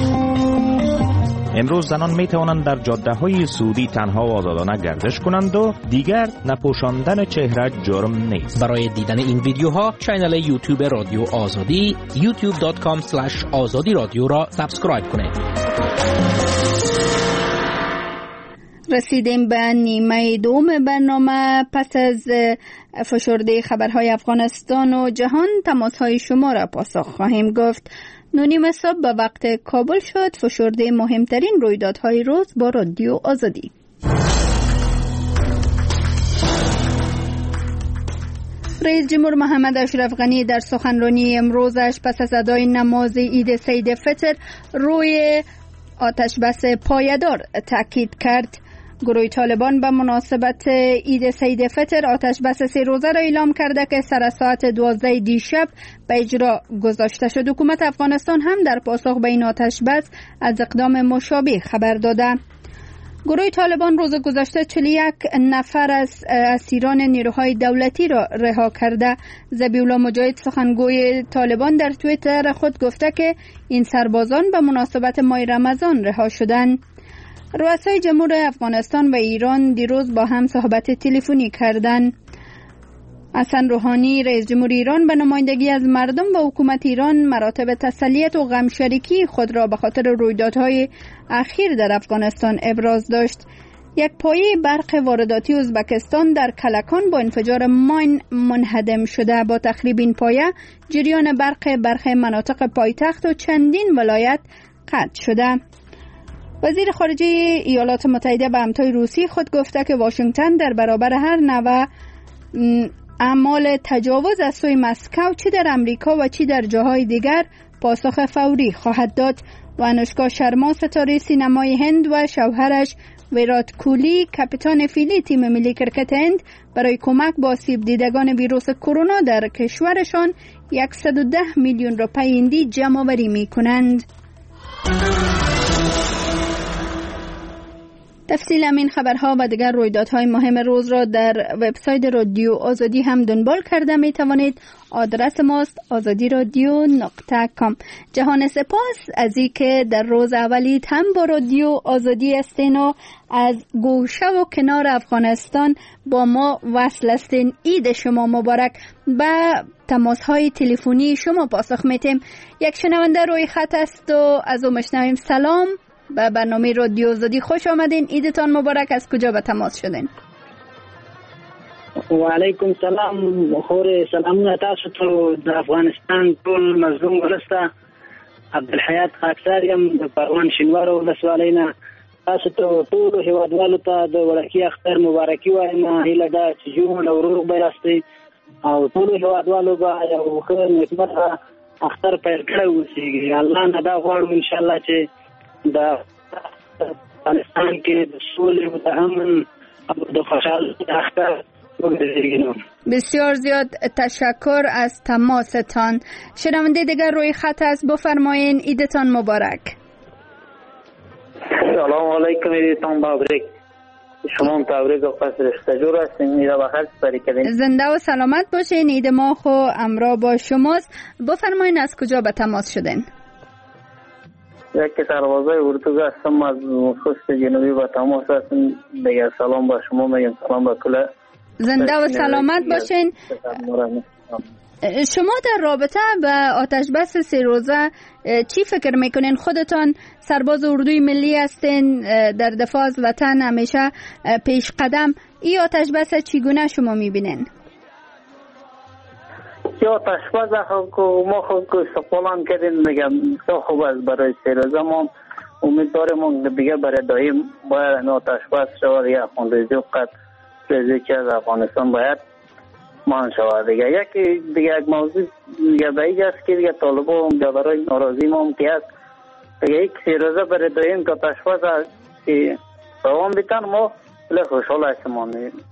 امروز زنان می توانند در جاده های سعودی تنها و آزادانه گردش کنند و دیگر نپوشاندن چهره جرم نیست. برای دیدن این ویدیوها کانال یوتیوب رادیو آزادی یوتیوب دات کام اسلش آزادی رادیو را سابسکرایب کنید. رسیدیم به نیمه دوم برنامه. پس از فشرده خبرهای افغانستان و جهان تماسهای شما را پاسخ خواهیم گفت. نونیم صبح به وقت کابل شد فشرده مهمترین رویدادهای روز با رادیو آزادی. رئیس جمهور محمد اشرف غنی در سخنرانی امروزش پس از ادای نماز عید سید فطر روی آتش بس پایدار تاکید کرد. گروه طالبان به مناسبت عید سید فطر آتش بس سه روزه را اعلام کرده که سر ساعت دوازده دیشب به اجرا گذاشته شد. حکومت افغانستان هم در پاسخ به این آتش بس از اقدام مشابه خبر داده. گروه طالبان روز گذشته چهل و یک نفر از اسیران نیروهای دولتی را رها کرده. ذبیح‌الله مجاهد سخنگوی طالبان در توییتر خود گفته که این سربازان به مناسبت ماه رمضان رها شدند. رؤسای جمهور افغانستان و ایران دیروز با هم صحبت تلفنی کردند. حسن روحانی رئیس جمهور ایران به نمایندگی از مردم و حکومت ایران مراتب تسلیت و غمشریکی خود را به خاطر رویدادهای اخیر در افغانستان ابراز داشت. یک پایه برق وارداتی ازبکستان در کلکان با انفجار ماین منهدم شده. با تخریب این پایه جریان برق برخی مناطق پایتخت و چندین ولایت قطع شده. وزیر خارجه ایالات متحده به همتای روسی خود گفته که واشنگتن در برابر هر نوع اعمال تجاوز از سوی مسکو چه در امریکا و چه در جاهای دیگر پاسخ فوری خواهد داد. و انوشکا شرما ستاره سینمای هند و شوهرش ویرات کولی کاپیتان فیلی تیم ملی کرکت هند برای کمک با آسیب دیدگان ویروس کرونا در کشورشان صد و ده میلیون روپیه هندی جمع آوری می کنند. تفصیل همین خبرها و دیگر رویدادهای مهم روز را در وبسایت رادیو آزادی هم دنبال کرده می توانید. آدرس ماست آزادی رادیو نقطه کام. جهان سپاس از اینکه در روز اولید هم با رادیو آزادی هستین و از گوشه و کنار افغانستان با ما وصل هستین. عید شما مبارک. به تماس‌های تلفنی شما پاسخ میتیم. یک شنونده روی خط است و از او مشنویم. سلام، به برنامه رادیو آزادی خوش آمدین. عیدتان مبارک. از کجا به تماس شدین؟ و علیکم سلام. خور سلامونه تاسو ته د افغانستان ټول مظلوم ولسته. عبدالحیات خاکسار یم د پروان شینوار ولسوالۍ نه. تاسو ته ټولو هیوادوالو ته د ولکي اختر مبارکي وایم. هیله ده چې جوړ او روغ به یاستئ او ټولو هیوادوالو به یو ښه نیکمرغه اختر پیل کړی اوسېږي. الله نه دا غواړو انشاءالله چې د افغانستان کې د سولې او د امن او د خوشحالۍ اختر بسیار زیاد تشکر از تماستان. شنونده دیگر روی خط است، بفرمایین. عیدتان مبارک. سلام علیکم. عیدتان مبارک. شما هم تبریک و قصر استجور هستین. عید بخیر سپری کردین. زنده و سلامت باشین. عید ما خو امرا با شماست. بفرمایین از کجا به تماس شدین؟ یک سربازای اردوگاه هستم از خست جنوبی به تماس هستم. دیگر سلام با شما میگم. سلام با کل. زنده و سلامت باشین. شما در رابطه به آتش بس سه روزه چی فکر میکنین؟ خودتان سرباز اردوی ملی هستین، در دفاع از وطن همیشه پیش قدم. این آتش بس چگونه شما میبینین؟ یا آتش بس ما خود سپالان کردیم میگم خوب است برای سه روزه. ما امیدواریم دیگه برای دایم باید آتش بس شود. یا خونریزی و قد که از افغانستان باید مان شود. دیگه یکی دیگه یک موضوع دیگه به است که دیگه طالبان برای ناراضی ما هم که هست دیگه یک سی روزه برای دایم که تشخیص که دوام بیتن ما خیلی خوشحال هستیم.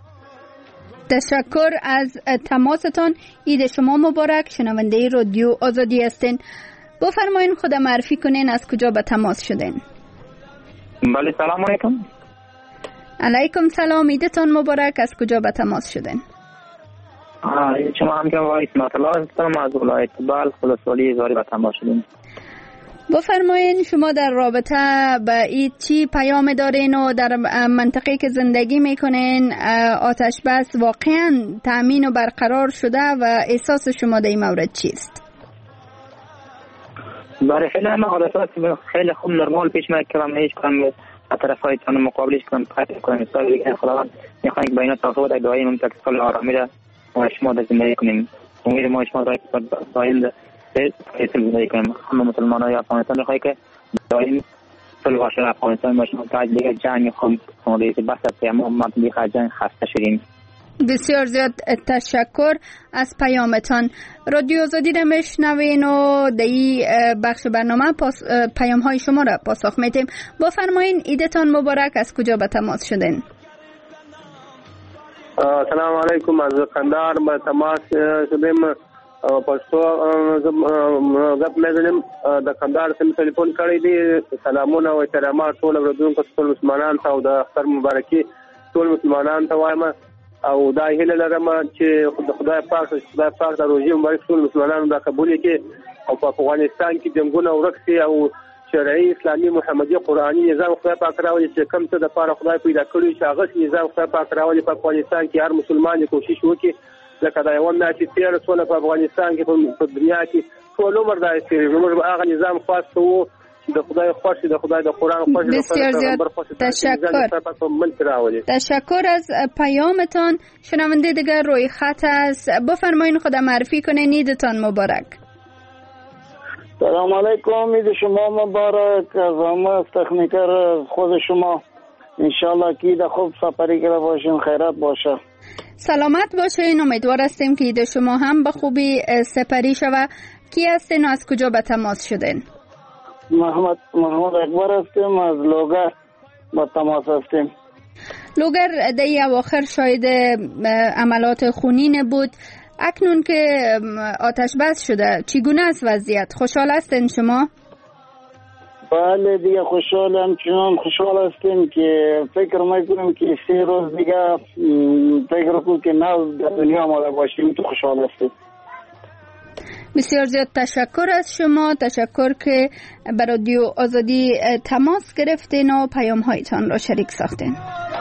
تشکر از تماستان. عید شما مبارک. شنونده رادیو آزادی هستین. بفرمایین خود معرفی کنین از کجا به تماس شدین؟ بله سلام علیکم. علیکم سلام. عیدتان مبارک. از کجا به تماس شدین؟ شما هم که وایس مطلع هستم از ولایت بلخ ولسوالی زاری به تماس شدین. بفرمایین شما در رابطه به این چی پیام دارین و در منطقه که زندگی میکنین آتش بس واقعا تأمین و برقرار شده و احساس شما در این مورد چیست؟ برای خیلی همه حالات خیلی خوب نرمال پیش میکنم. هیچ کم طرفای تان مقابلش کنم قطع کنم سال دیگه خداوند میخوام که بین توافق در دعای اون تکسال آرامی را ما شما در زندگی کنیم. امید ما شما را دائم در زندگی کنیم. همه مسلمانای افغانستان میخوای که دائم صلح باشه افغانستان باشه. تا دیگه جنگ خون خونده بس است اما ما دیگه جنگ خسته شدیم. بسیار زیاد تشکر از پیامتان. رادیو آزادی را میشنوین و در این بخش برنامه پاس پیام های شما را پاسخ میدیم. با فرمایین ایدتان مبارک. از کجا به تماس شدین؟ سلام علیکم. از قندهار به تماس شدیم. پښتو غږ مزنم د قندهار سم ټلیفون کړی دی. سلامونه او احترامات ټول ورځونکو ټول مسلمانان ته او د اختر مبارکي ټول مسلمانان ته وایم او دا هیله لرم چې خدای پاک خدای پاک د روزي مبارک ټول مسلمانانو دا قبول کړي او په افغانستان کې جنگونه ورکسي او شرعي اسلامي محمدي قرآني نظام خدای پاک راولي چې کوم څه د پاره خدای پیدا کړی چې هغه نظام خدای پاک راولي په افغانستان کې هر مسلمان کوشش وکړي لکه دا یو نه چې تیر څونه په افغانستان کې په دنیا کې ټول عمر دا استری موږ هغه نظام خاص وو د خدای خوښ د خدای د قرآن خوښ د پیغمبر خوښ. تشکر تشکر از پیامتان. شنونده دیگر روی خط است. بفرمایید خود معرفی کنین. عیدتان مبارک. سلام علیکم. عید شما مبارک. از همه تکنیکر خود شما انشالله که عید خوب سپری کرده باشین، خیرات باشه. سلامت باشین. امیدوار هستیم که عید شما هم به خوبی سپری شود. کی هستین و از کجا به تماس شدین؟ محمد محمد اکبر هستیم از لوگر با تماس هستیم. لوگر در اواخر شاید عملات خونین بود. اکنون که آتش بس شده چگونه است وضعیت؟ خوشحال هستین شما؟ بله دیگه خوشحالم. چنان خوشحال هستیم که فکر میکنیم که سه روز دیگه فکر کنیم که نه در دنیا آماده باشیم. تو خوشحال هستیم. بسیار زیاد تشکر از شما. تشکر که به رادیو آزادی تماس گرفتین و پیام هایتان را شریک ساختین.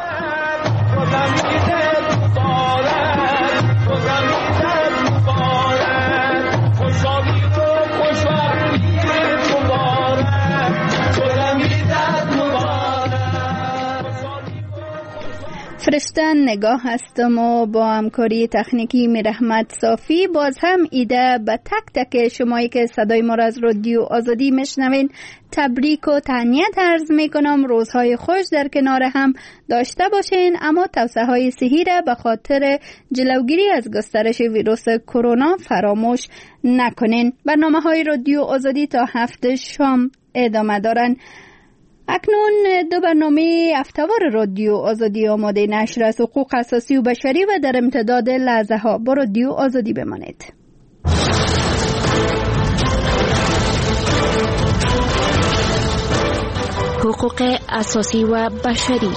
فرشته نگاه هستم و با همکاری تکنیکی میرحمت صافی باز هم ایده به تک تک شمایی که صدای ما را از رادیو آزادی میشنوین تبریک و تهنیت عرض میکنم. روزهای خوش در کنار هم داشته باشین، اما توصیه های صحی را به خاطر جلوگیری از گسترش ویروس کرونا فراموش نکنین. برنامه های رادیو آزادی تا هفت شام ادامه دارن. اکنون دو برنامه هفته‌وار رادیو آزادی آماده نشر از حقوق اساسی و بشری و در امتداد لحظه ها با رادیو آزادی بمانید. حقوق اساسی و بشری.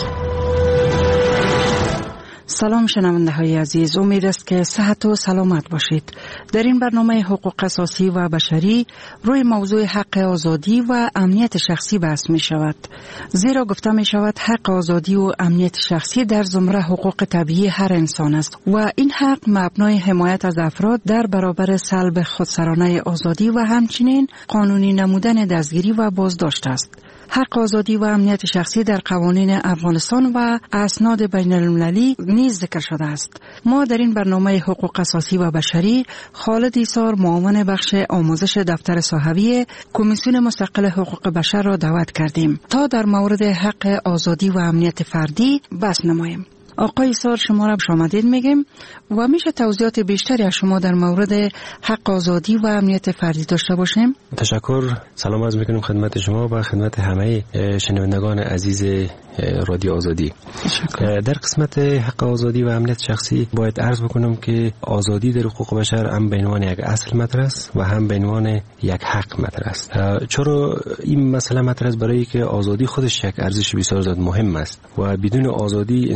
سلام شنونده های عزیز، امید است که صحت و سلامت باشید. در این برنامه حقوق اساسی و بشری روی موضوع حق آزادی و امنیت شخصی بحث می شود، زیرا گفته می شود حق آزادی و امنیت شخصی در زمره حقوق طبیعی هر انسان است و این حق مبنای حمایت از افراد در برابر سلب خودسرانه آزادی و همچنین قانونی نمودن دستگیری و بازداشت است. حق آزادی و امنیت شخصی در قوانین افغانستان و اسناد بین المللی نیز ذکر شده است. ما در این برنامه حقوق اساسی و بشری خالد ایسار معاون بخش آموزش دفتر صحوی کمیسیون مستقل حقوق بشر را دعوت کردیم تا در مورد حق آزادی و امنیت فردی بحث نماییم. آقای ایسار شما را خوش آمدید میگیم و میشه توضیحات بیشتری از شما در مورد حق آزادی و امنیت فردی داشته باشیم؟ تشکر. سلام عرض میکنم خدمت شما و خدمت همه شنوندگان عزیز رادیو آزادی. در قسمت حق آزادی و امنیت شخصی باید عرض بکنم که آزادی در حقوق بشر هم به عنوان یک اصل مطرح است و هم به عنوان یک حق مطرح است. چرا این مسئله مطرح است؟ برای که آزادی خودش یک ارزش بسیار زیاد مهم است و بدون آزادی انسان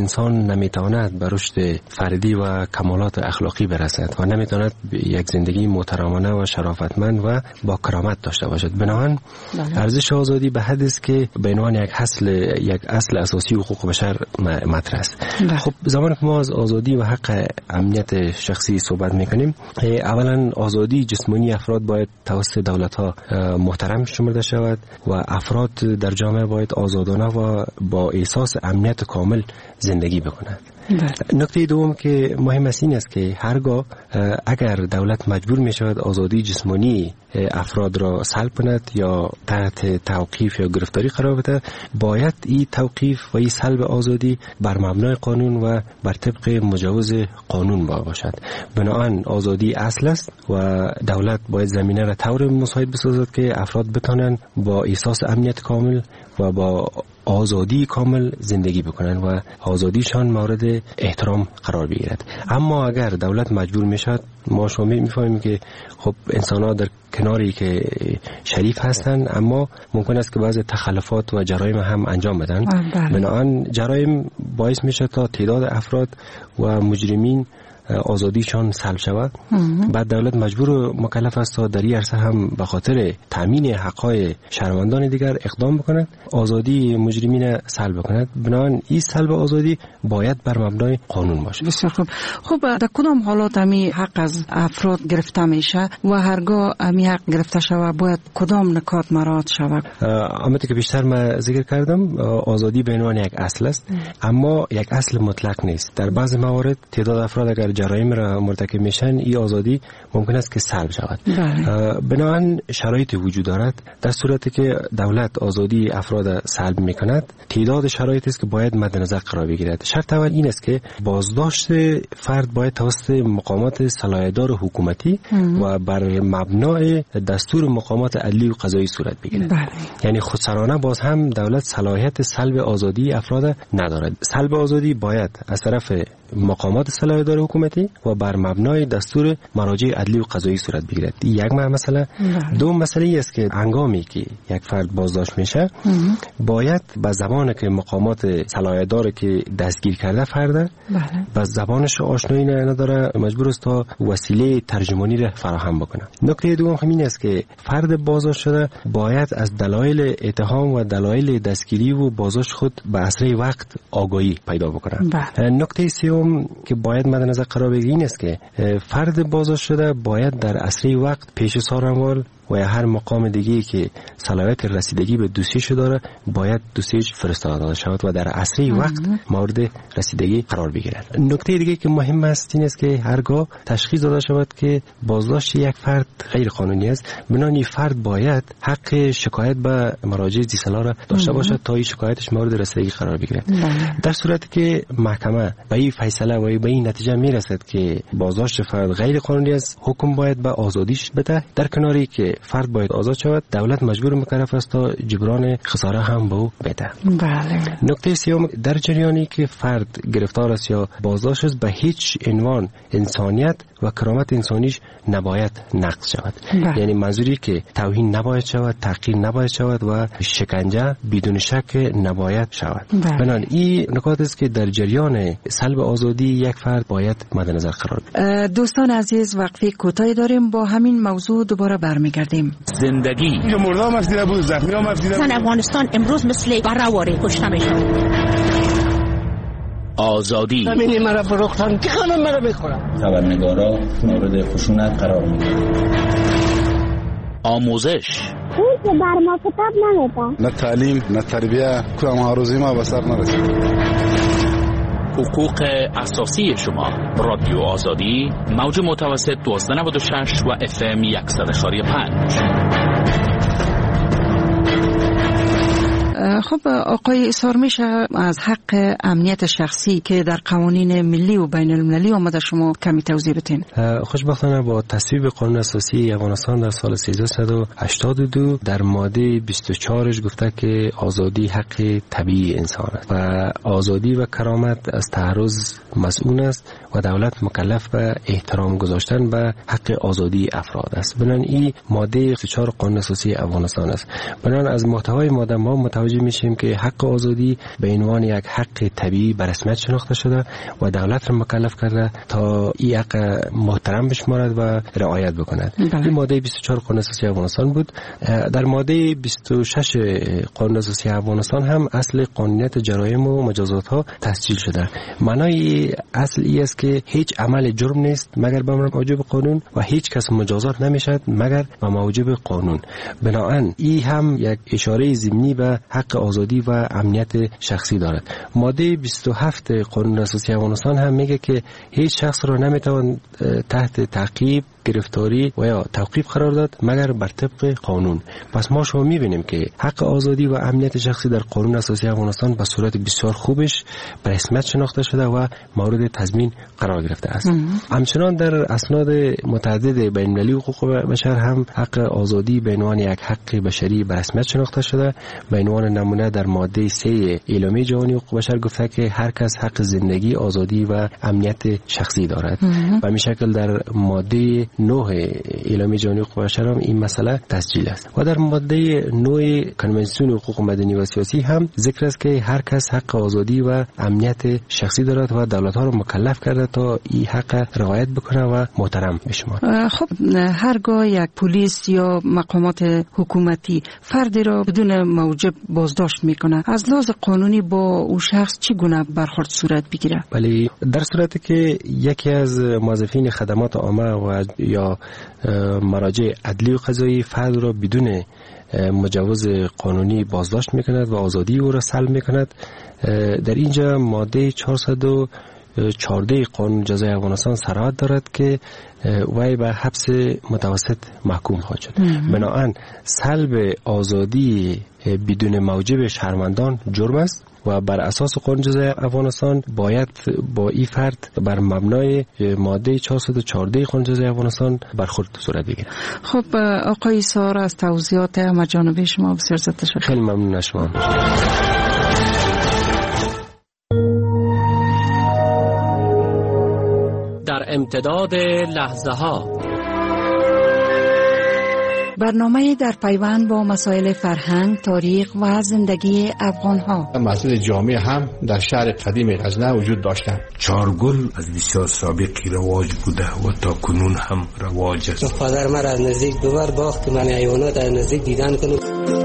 نمیتواند به رشد فردی و کمالات اخلاقی برسد و نمیتواند یک زندگی محترمانه و شرافتمند و با کرامت داشته باشد. بنابراین ارزش آزادی به حدی است که به عنوان یک اصل یک اصل اساسی حقوق بشر مطرح است. خب زمانی که ما از آزادی و حق امنیت شخصی صحبت میکنیم، اولا آزادی جسمانی افراد باید توسط دولت‌ها محترم شمرده شود و افراد در جامعه باید آزادانه و با احساس امنیت کامل زندگی بکنند. نکته دوم که مهم است این است که هرگاه اگر دولت مجبور می شود آزادی جسمانی افراد را سلب کند یا تحت توقیف یا گرفتاری قرار بده، باید این توقیف و این سلب آزادی بر مبنای قانون و بر طبق مجوز قانون باشد. بنابراین آزادی اصل است و دولت باید زمینه را طور مساعد بسازد که افراد بتوانند با احساس امنیت کامل و با آزادی کامل زندگی بکنن و آزادیشان مورد احترام قرار بگیرد. اما اگر دولت مجبور میشد، ما شما میفهمیم که خب انسان‌ها در کناری که شریف هستند، اما ممکن است که بعضی تخلفات و جرایم هم انجام بدن. بنابراین جرایم باعث میشه تا تعداد افراد و مجرمین آزادیشان سلب شود. بعد دولت مجبور و مکلف است تا در این عرصه هم به خاطر تامین حقوق شهروندان دیگر اقدام بکند، آزادی مجرمین سلب کند. بنابراین این سلب آزادی باید بر مبنای قانون باشد. بسیار خوب. خب در کدام حالات امی حق از افراد گرفته میشه و هرگاه امی حق گرفته شود باید کدام نکات مراعات شود؟ همونطور که بیشتر من ذکر کردم، آزادی به عنوان یک اصل است، اما یک اصل مطلق نیست. در بعض موارد تعداد افراد اگر جرایم را مرتکب میشن، این آزادی ممکن است که سلب شود. بنابراین شرایط وجود دارد. در صورتی که دولت آزادی افراد سلب میکند، تعداد شرایطی است که باید مد نظر قرار بگیرد. شرط اول این است که بازداشت فرد باید توسط مقامات صلاحیت‌دار حکومتی و بر مبنای دستور مقامات عدلی و قضایی صورت بگیرد. بله. یعنی خودسرانه باز هم دولت صلاحیت سلب آزادی افراد ندارد. سلب آزادی باید از طرف مقامات صلاحیت‌دار حکومتی و بر مبنای دستور مراجع عدلی و قضایی صورت بگیرد. یک مسئله. دوم مسئله ای است که هنگامی که یک فرد بازداشت میشه، باید به زبانی که مقامات صلاحیت‌دار که دستگیر کرده فرد با زبانش آشنایی نداره، مجبور است تا وسیله ترجمانی را فراهم بکنه. نکته دوم همین است که فرد بازداشت شده باید از دلایل اتهام و دلایل دستگیری و بازداشت خود به اسرع وقت آگاهی پیدا بکنه. نکته سوم که باید مد نظر قرار بگیرید این است که فرد بازداشت شده باید در اسرع وقت پیش سارنوال و یا هر مقام دیگه‌ای که صلاحیت رسیدگی به دوسیش داره باید دوسیش فرستاده شود و در اسرع وقت مورد رسیدگی قرار بگیرد. نکته دیگه که مهم است این است که هرگاه تشخیص داده شود که بازداشت یک فرد غیر قانونی است، بنابراین فرد باید حق شکایت به مراجع زیرسالا را داشته باشد تا این شکایتش مورد رسیدگی قرار بگیرد. در صورتی که محکمه به این فیصله و به این نتیجه میرسد که بازداشت فرد غیر قانونی است، حکم باید به آزادیش بده. در کناری که فرد باید آزاد شود، دولت مجبور مکلف است تا جبران خساره هم به او بده. بله. نکته سوم، در جریانی که فرد گرفتار است یا بازداشت است، به هیچ عنوان انسانیت و کرامت انسانیش نباید نقض شود. بله. یعنی منظوری که توهین نباید شود، تحقیر نباید شود و شکنجه بدون شک نباید شود. بله. بنابراین این نکات است که در جریان سلب آزادی یک فرد باید مد نظر قرار بگیرد. دوستان عزیز، وقفه کوتاهی داریم، با همین موضوع دوباره برمیگردیم. زندگی اینجا مردم افدیده بود، زخمی هم افدیده بود. افغانستان امروز مثل برآواره کشته میشه. آزادی زمینی مرا فروختن، که خانم مرا میخورم. خبرنگارا مورد خشونت قرار میگیرن. آموزش اون که بر ما کتاب نمیدن. نه تعلیم نه تربیه، کدام هاروزی ما به سر نرسید. حقوق اساسی شما. رادیو آزادی، موج متوسط دویست و نود و شش و اف ام صد و پنج. خب آقای اصرار میشه از حق امنیت شخصی که در قوانین ملی و بین المللی آمده شما کمی توضیح بدین؟ خوشبختانه با تصویب قانون اساسی افغانستان در سال سیزده و هشتاد و دو در ماده بیست و چهارش گفته که آزادی حق طبیعی انسان است و آزادی و کرامت از تعرض مسئول است و دولت مکلف به احترام گذاشتن به حق آزادی افراد است. بنابراین این ماده بیست و چهار قانون اساسی افغانستان است. بنابراین از محتوای ماده ما متوجه متوجه میشیم که حق آزادی به عنوان یک حق طبیعی به رسمیت شناخته شده و دولت را مکلف کرده تا این حق محترم بشمارد و رعایت بکند. این ماده بیست و چهار قانون اساسی افغانستان بود. در ماده بیست و شش قانون اساسی افغانستان هم اصل قانونیت جرایم و مجازات ها تسجیل شده. معنای اصل ای است که هیچ عمل جرم نیست مگر به موجب قانون و هیچ کس مجازات نمیشد مگر به موجب قانون. بنابراین این هم یک اشاره ضمنی به حق آزادی و امنیت شخصی دارد. ماده بیست و هفت قانون اساسی افغانستان هم میگه که هیچ شخص را نمیتوان تحت تعقیب، گرفتاری و یا توقیف قرار داد مگر بر طبق قانون. پس ما شما میبینیم که حق آزادی و امنیت شخصی در قانون اساسی افغانستان به صورت بسیار خوبش به رسمیت شناخته شده و مورد تضمین قرار گرفته است. همچنان در اسناد متعدد بین المللی حقوق بشر هم حق آزادی به عنوان یک حق بشری به رسمیت شناخته شده. به عنوان نمونه در ماده سه اعلامیه جهانی حقوق بشر گفته که هر کس حق زندگی، آزادی و امنیت شخصی دارد. و می شکل در ماده نه اعلامیه جهانی حقوق بشر هم این مسئله تسجیل است. و در ماده نه کنوانسیون حقوق مدنی و سیاسی هم ذکر است که هر کس حق آزادی و امنیت شخصی دارد و دولت‌ها را مکلف کرده تا این حق رعایت بکنه و محترم بشمارد. خب هرگاه یک پلیس یا مقامات حکومتی فردی را بدون موجب بازداشت میکنه، از لحاظ قانونی با او شخص چگونه برخورد صورت بگیره؟ بله، در صورتی که یکی از موظفین خدمات عامه و یا مراجع عدلی و قضایی فرد را بدون مجوز قانونی بازداشت میکند و آزادی او را سلب میکند، در اینجا ماده چهارصد و چهارده قانون جزای افغانستان صراحت دارد که وی به حبس متوسط محکوم خواهد شد. بنابراین سلب آزادی بدون موجب شهروندان جرم است و بر اساس قانون جزای افغانستان باید با این فرد بر مبنای ماده چهارصد و چهارده قانون جزای افغانستان برخورد صورت بگیرد. خب آقای سار، از توضیحات همه جانبه شما بسیار تشکر. خیلی ممنون از شما. در امتداد لحظه ها برنامه در پیوند با مسائل فرهنگ، تاریخ و زندگی افغان ها. مسجد جامع هم در شهر قدیم غزنه وجود داشتند. چارگل از بسیار سابقی رواج بوده و تا کنون هم رواج است. پدر من از نزدیک دوبار باخت که من حیوانات از نزدیک دیدن کنم.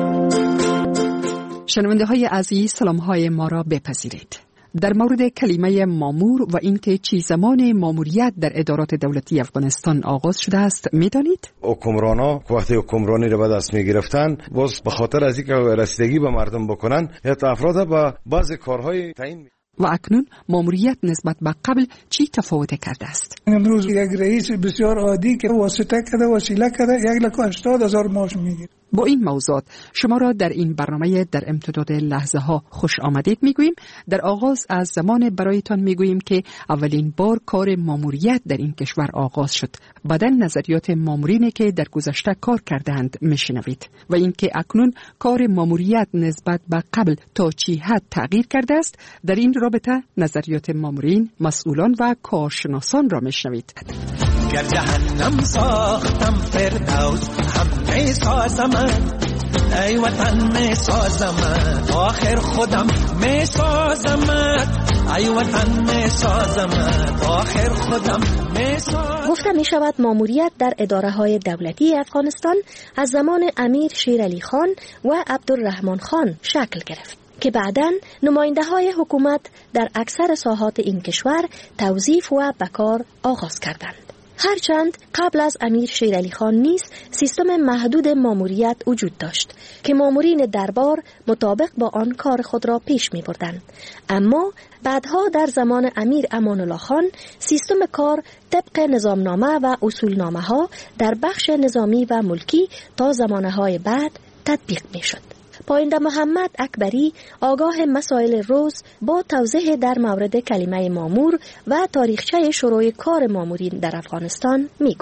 شنونده های عزیز، سلام های ما را بپذیرید. در مورد کلمه مامور و اینکه چی زمان ماموریت در ادارات دولتی افغانستان آغاز شده است میدانید؟ حکمرانا وقتی حکمرانی را به دست می گرفتن باز به خاطر از اینکه رسیدگی به مردم بکنن یا افراد با بعضی کارهای تعیین. و اکنون ماموریت نسبت به قبل چی تفاوت کرده است؟ امروز یک رئیس بسیار عادی که واسطه کرده، وسیله کرده، یک لک و هشتاد هزار معاش میگیره. با این موضوعات شما را در این برنامه در امتداد لحظه ها خوش آمدید میگوییم. در آغاز از زمان برایتان میگوییم که اولین بار کار ماموریت در این کشور آغاز شد. بعداً نظریات مامورینی که در گذشته کار کردند میشنوید و اینکه اکنون کار ماموریت نسبت به قبل تا چی حد تغییر کرده است. در این رابطه نظریات مامورین، مسئولان و کارشناسان را میشنوید. گر جهنم ساختم فردوس هم می سازم، ای وطن می سازم، آخر خودم می سازم، ای وطن می سازم، آخر خودم می سازم. گفته می شود ماموریت در اداره های دولتی افغانستان از زمان امیر شیر علی خان و عبدالرحمن خان شکل گرفت که بعداً نماینده های حکومت در اکثر ساحات این کشور توظیف و بکار آغاز کردند. هرچند قبل از امیر شیر علی خان نیز سیستم محدود ماموریت وجود داشت که مامورین دربار مطابق با آن کار خود را پیش می بردند. اما بعدها در زمان امیر امان الله خان سیستم کار طبق نظامنامه و اصولنامه ها در بخش نظامی و ملکی تا زمانه های بعد تطبیق می شد. پاینده محمد اکبری آگاه مسائل روز با توضیح در مورد کلمه مامور و تاریخچه شروع کار مامورین در افغانستان می گوید.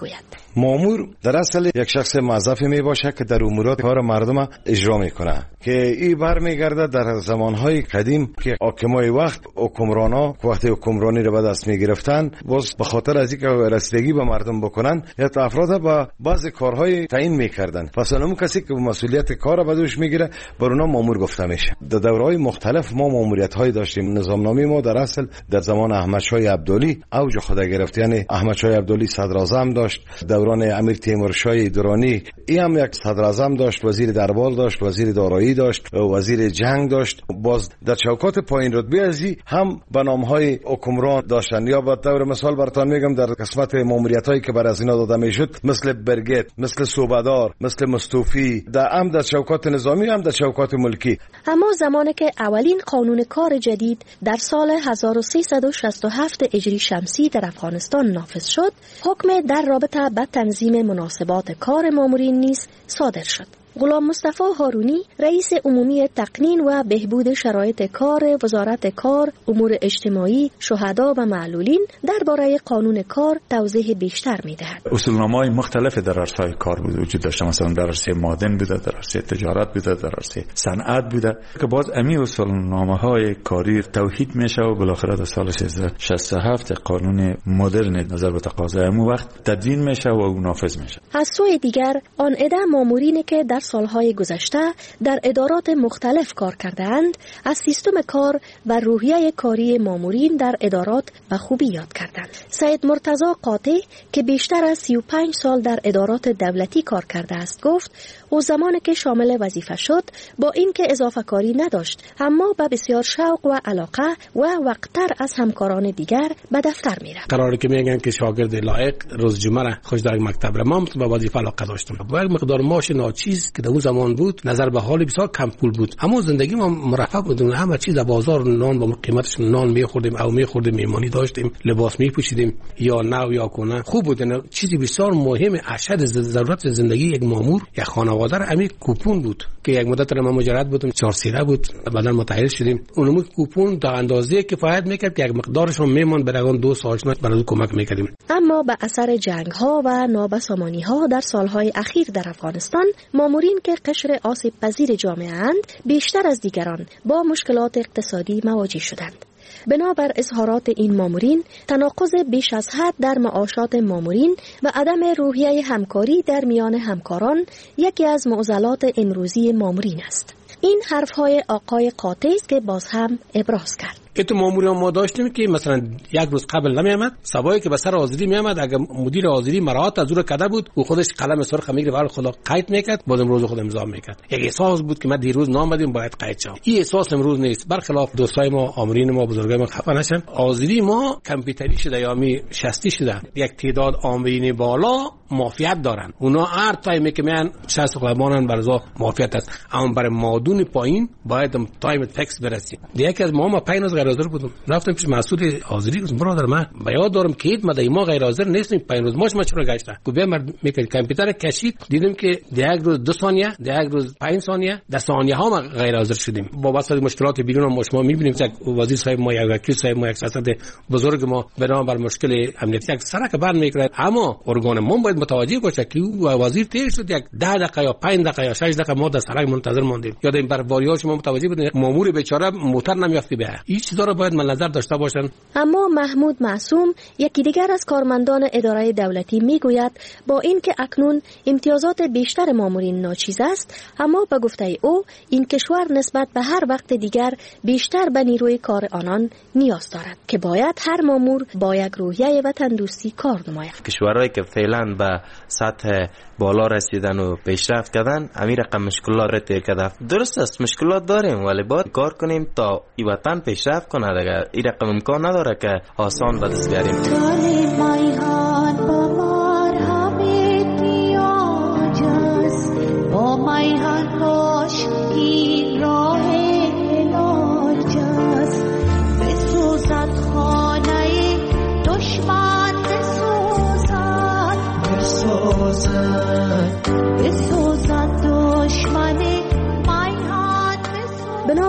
مامور در اصل یک شخص موظفی می باشه که در امورات کار مردم اجرا میکنه که این برمیگرده در زمانهای قدیم که حاکمای وقت حکمرانا وقتی حکمرانی رو به دست می گرفتن باز به خاطر از اینکه رسیدگی به مردم بکنن یا افراد با بعضی کارهای تعیین میکردن. پس اون کسی که مسئولیت کار به دوش میگیره بر اونها مامور گفته میشه. در دوره‌های مختلف ما ماموریت های داشتیم. نظامنامه ما در اصل در زمان احمد شاه عبدالی اوج خود گرفت، یعنی احمد شاه عبدالی صدر اعظم داشت، دوران امیر تیمور شاه درانی این هم یک صدر اعظم داشت، وزیر دربار داشت، وزیر دارایی داشت، وزیر جنگ داشت. باز در چوکات پایین رتبه ازی هم به نام‌های حکمران داشتن. یا به طور مثال براتون میگم در قسمت ماموریت‌هایی که بر از اینا داده میشد مثل برگت، مثل صوبدار، مثل مستوفی، در هم در چوکات نظامی هم در چوکات ملکی. اما زمانی که اولین قانون کار جدید در سال هزار و سیصد و شصت و هفت هجری شمسی در افغانستان نافذ شد، حکم در رابطه با تنظیم مناسبات کار مامورین نیز صادر شد. غلام مصطفی هارونی رئیس عمومی تقنین و بهبود شرایط کار وزارت کار، امور اجتماعی، شهدا و معلولین درباره قانون کار توضیح بیشتر می‌دهد. اصولنامه‌های مختلف در عرصه‌های کار بود وجود داشت. مثلا در عرصه معدن بوده، در عرصه تجارت بوده، در عرصه صنعت بوده که باز امی اصولنامه‌های کاری توحید میشه و بالاخره در سال سیزده شصت و هفت قانون مدرن نظر به تقاضای امو وقت تدوین میشه و نافذ میشه. از سوی دیگر آن عده مامورینی که در سالهای گذشته در ادارات مختلف کار کردند از سیستم کار و روحیه کاری مامورین در ادارات به خوبی یاد کردند. سید مرتضی قاطع که بیشتر از سی و پنج سال در ادارات دولتی کار کرده است گفت او زمانی که شامل وظیفه شد با اینکه اضافه کاری نداشت اما با بسیار شوق و علاقه و وقتتر از همکاران دیگر به دفتر میرفت. قراره که میگن که شاگرد لایق روز جمعه را خوش در مکتب را من به وظیفه علاقه داشتم. با یک مقدار معاش ناچیز که در اون زمان بود نظر به حال بسیار کم پول بود، اما زندگی ما مرفه بود. همه چیز در بازار نان با قیمتش نان میخوردیم او میخوردیم، میمانی داشتیم، لباس میپوشیدیم یا نو یا کنه خوب بود. نه چیزی بسیار مهم اشد ضرورت زندگی یک مامور یک خانواده را همین کوپون بود که یک مدت ما مجرد بودیم چهار سیره بود، بعدا متحول شدیم. اونم کوپون تا اندازه کفایت میکرد که یک مقدارش رو میمون برای دوست آشنا برای کمک میکردیم. اما به اثر جنگ ها و نابسامانی ها در سالهای اخیر در افغانستان مامورین که قشر آسیب پذیر جامعه اند بیشتر از دیگران با مشکلات اقتصادی مواجه شدند. بنابر اظهارات این مامورین تناقض بیش از حد در معاشات مامورین و عدم روحیه همکاری در میان همکاران یکی از معضلات امروزی مامورین است. این حرفهای آقای قاطع است که باز هم ابراز کرد. تو ماموریان ما داشتیم که مثلا یک روز قبل نمیامد، صبایی که به سر حاضری میامد اگر مدیر حاضری مراعات از او کرده بود او خودش قلم سرخ میگیره برای خدا قید میکرد، بعد امروز خود امضا میکرد. یک احساس بود که ما دیروز نامدیم باید قید شم. این احساس امروز نیست. برخلاف دوستای ما آمرین ما بزرگای ما خفه نشن، حاضری ما کامپیوتری شده یا می شستی شده. یک تعداد آمرین بالا مافیت دارن، اونا هر تایمی که میان شصت قلمانن برزا مافیت است، اما برای مادون پایین باید تایم فکس برسیم. یکی از ما ما پنج روز غیر حاضر بودم، رفتم پیش مسئول حاضری گفتم برادر من با یاد دارم که ما دای ما غیر حاضر نیستیم، پنج روز ماش ما چرا گشته گفت مرد میکرد کامپیوتر کشید دیدم که یک روز دو ثانیه، یک روز پنج ثانیه، ده ثانیه ها ما غیر حاضر شدیم. با واسه مشکلات بیرون ما شما میبینیم که وزیر صاحب ما یا وکیل صاحب ما یک سیاست بزرگ ما بنا بر مشکل امنیتی یک سرک بند میکرد، اما ارگان ما باید متوجه باشه که وزیر تیر شد یک ده دقیقه یا پنج دقیقه یا شش دقیقه ما در سرک منتظر ماندیم. یاد این بر واریاش ما متوجه بودیم مامور بیچاره موتور نمیافتی به این چیزا رو باید نظر داشته باشن. اما محمود معصوم یکی دیگر از کارمندان اداره دولتی میگوید با اینکه اکنون امتیازات بیشتر مامورین ناچیز است، اما به گفته او این کشور نسبت به هر وقت دیگر بیشتر به نیروی کار آنان نیاز دارد که باید هر مامور با یک روحیه وطن دوستی کار نماید. کشورهایی که فعلا به سطح بالا رسیدن و پیشرفت کردن همین رقم مشکلات رو طی کرده. درست است مشکلات داریم ولی باید کار کنیم تا این وطن پیشرفت کنه. دیگه این رقم امکان نداره که آسان به دست بیاریم.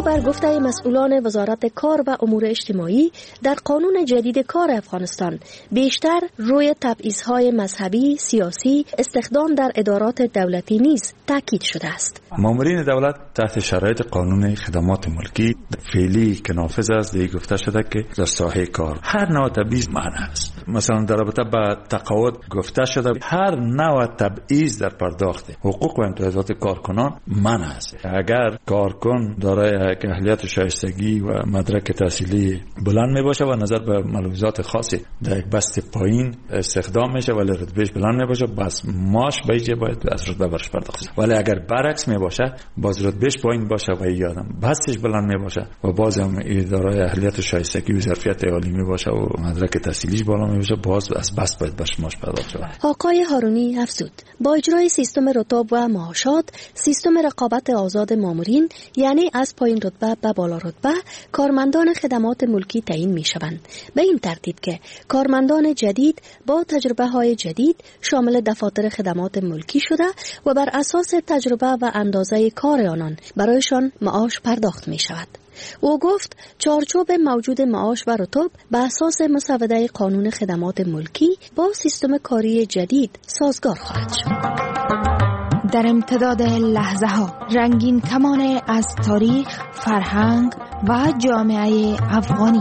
بنابر گفته مسئولان وزارت کار و امور اجتماعی، در قانون جدید کار افغانستان بیشتر روی تبعیض‌های مذهبی، سیاسی، استخدام در ادارات دولتی نیز تاکید شده است. مامورین دولت تحت شرایط قانون خدمات ملکی فعلی که نافذ است، دیگه گفته شده که در ساحه کار هر نوع تبعیض منع است. مثلا در رابطه با تقاعد گفته شده هر نوع تبعیض در پرداخت حقوق و امتیازات کارکنان منع است. اگر کارکن دارای اهلیت و شایستگی و مدرک تحصیلی بلند می باشه و نظر به ملحوظات خاصی در یک بست پایین استخدام میشه ولی رتبهش بلند می باشه، بس ماش بیجه باید از رتبه برش پرداخت. ولی اگر برعکس می باشه، باز رتبهش پایین باشه و یادم بستش بلند می باشه و باز هم دارای اهلیت و شایستگی و ظرفیت عالی می باشه و مدرک تحصیلیش بالا می باشه، باز از بست باید برش ماش پرداخت شود. آقای هارونی افزود با اجرای سیستم رتب و معاشات، سیستم رقابت آزاد مامورین، یعنی از پایین رتبه به بالا رتبه، کارمندان خدمات ملکی تعیین می شوند، به این ترتیب که کارمندان جدید با تجربه های جدید شامل دفاتر خدمات ملکی شده و بر اساس تجربه و اندازه کار آنان برایشان معاش پرداخت می شود. او گفت چارچوب موجود معاش و رتب به اساس مسوده قانون خدمات ملکی با سیستم کاری جدید سازگار خواهد شد. در امتداد لحظه ها رنگین کمان از تاریخ، فرهنگ و جامعه افغانی.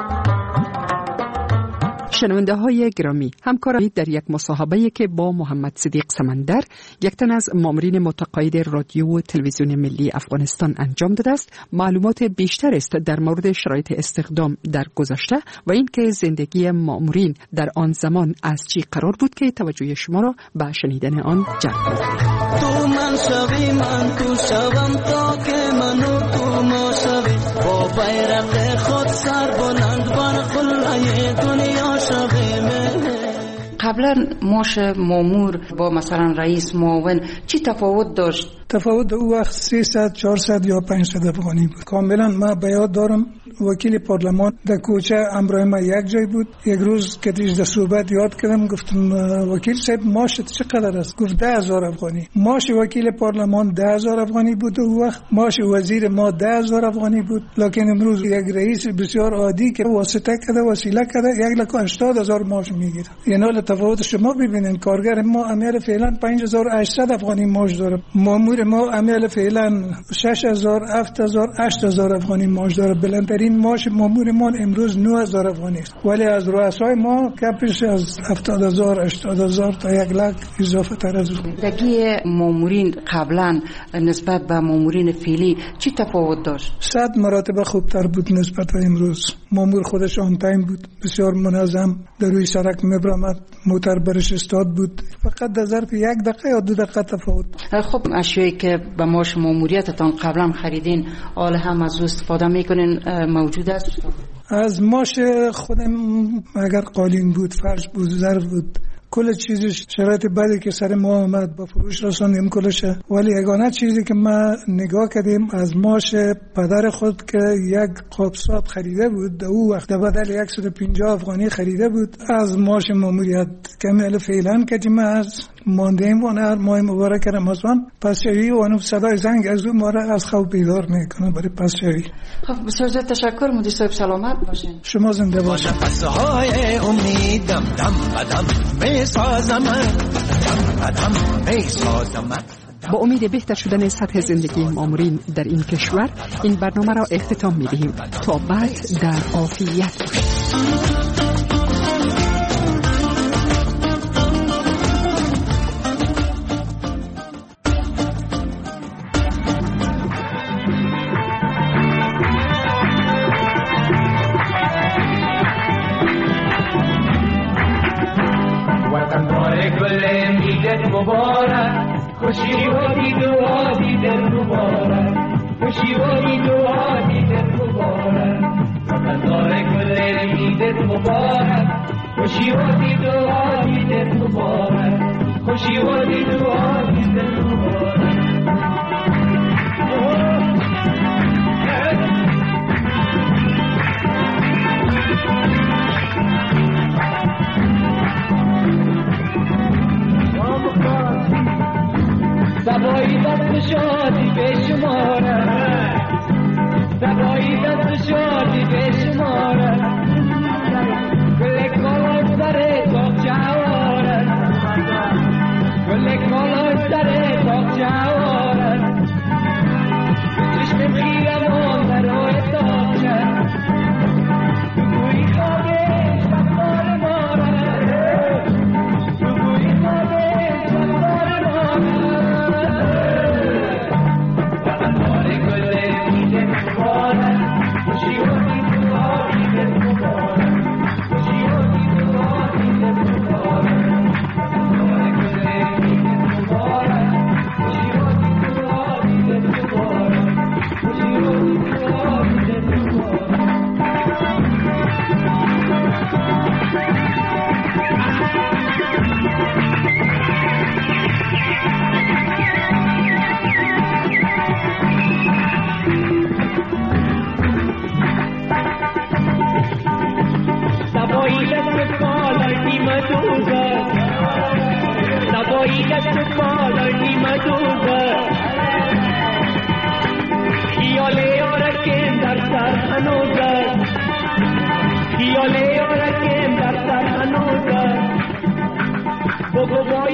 شنونده های گرامی، همکاری در یک مصاحبه که با محمد صدیق سمندر، یک تن از مامورین متقاعد رادیو و تلویزیون ملی افغانستان انجام داده است، معلومات بیشتر است در مورد شرایط استخدام در گذشته و اینکه زندگی مامورین در آن زمان از چی قرار بود که توجه شما را به شنیدن آن جلب کنید. تو من شوی من تو شوم تا که منو تو ما شوی، با بیرق خود سر بلند بر قلعه دنیا شوی. قبلا معاش مامور با مثلا رئیس معاون چی تفاوت داشت؟ تفاوت او وقت سیصد، چهارصد یا پانصد افغانی بود. کاملا ما به یاد دارم وکیل پارلمان در کوچه امرای ما یک جای بود. یک روز که دیش در صحبت یاد کردم، گفتم وکیل صاحب معاشت چقدر است؟ گفت ده هزار افغانی. معاش وکیل پارلمان ده هزار افغانی بود و وقت معاش وزیر ما ده هزار افغانی بود. لکن امروز یک رئیس بسیار عادی که واسطه کرده، وسیله کرده، یک لک و هشتاد هزار معاش میگیره. یعنی تفاوت شما ببینید. کارگر ما عمل فعلا پنج هزار و هشتصد افغانی معاش داره. مامور ما عمل فعلا شش هزار، هفت هزار، هشت هزار افغانی معاش داره. بلندترین معاش مامور ما امروز نه هزار افغانی است. ولی از رؤسای ما کپش از هفتاد هزار، هشتاد هزار تا یک لک اضافه تر از اون. زندگی مامورین قبلا نسبت به مامورین فعلی چی تفاوت داشت؟ صد مراتب خوبتر بود نسبت به امروز. مامور خودش آن تایم بود، بسیار منظم، در روی سرک میبرامد، موتر برش استاد بود. فقط در ظرف یک دقیقه یا دو دقیقه تفاوت. خب اشیایی که به معاش ماموریتتان قبلا خریدین حالا هم از او استفاده میکنین موجود است؟ از معاش خودم اگر قالین بود، فرش بود، ظرف بود، کل چیزش شرایط بعدی که سر ما آمد با فروش رساندیم کلشه. ولی یگانه چیزی که ما نگاه کردیم از معاش پدر خود که یک قابسات خریده بود، او وقت بدل صد و پنجاه افغانی خریده بود، از معاش ماموریت کامل فعلا که ما از ماندیم و هر ماه مبارک رمضان پسشوی و انو صدای زنگ از او ما را از خواب بیدار میکنه برای پسشوی. خب بسیار زیاد تشکر. مدیر صاحب سلامت باشین. شما زنده باشین. نفسهای امیدم دم بدم میسازم، دم بدم میسازم. با امید بهتر شدن سطح زندگی مامورین در این کشور، این برنامه را اختتام می‌دهیم. تا بعد در عافیت باشید. خوشی و دید و آدید مبارک، خوشی و دید و آدید مبارک، وطن‌دار گل عید مبارک، خوشی و دید و آدید مبارک، خوشی و دید و آدید مبارک. سبایی دست شادی به شمارم، سبایی دست شادی بشمارد گل کالا سر تاق جوارد گل کالا سر تاق جوارد چشم خیرم آن در روی تاق کرد بگوی خوابه شبار مارد بگوی خوابه شبار مارد بهار گل میده مبارد خوشی هایی دعا میده مبارد خوشی هایی دعا میده مبارد بهار گل میده مبارد خوشی هایی دعا میده مبارد خوشی هایی دعا میده مبارد سبایی دست بالای نیمه دوزه سبایی دست بالای نیمه دوزه خیال یارکم در سر هنوزه خیال یارکم در سر هنوزه بگو با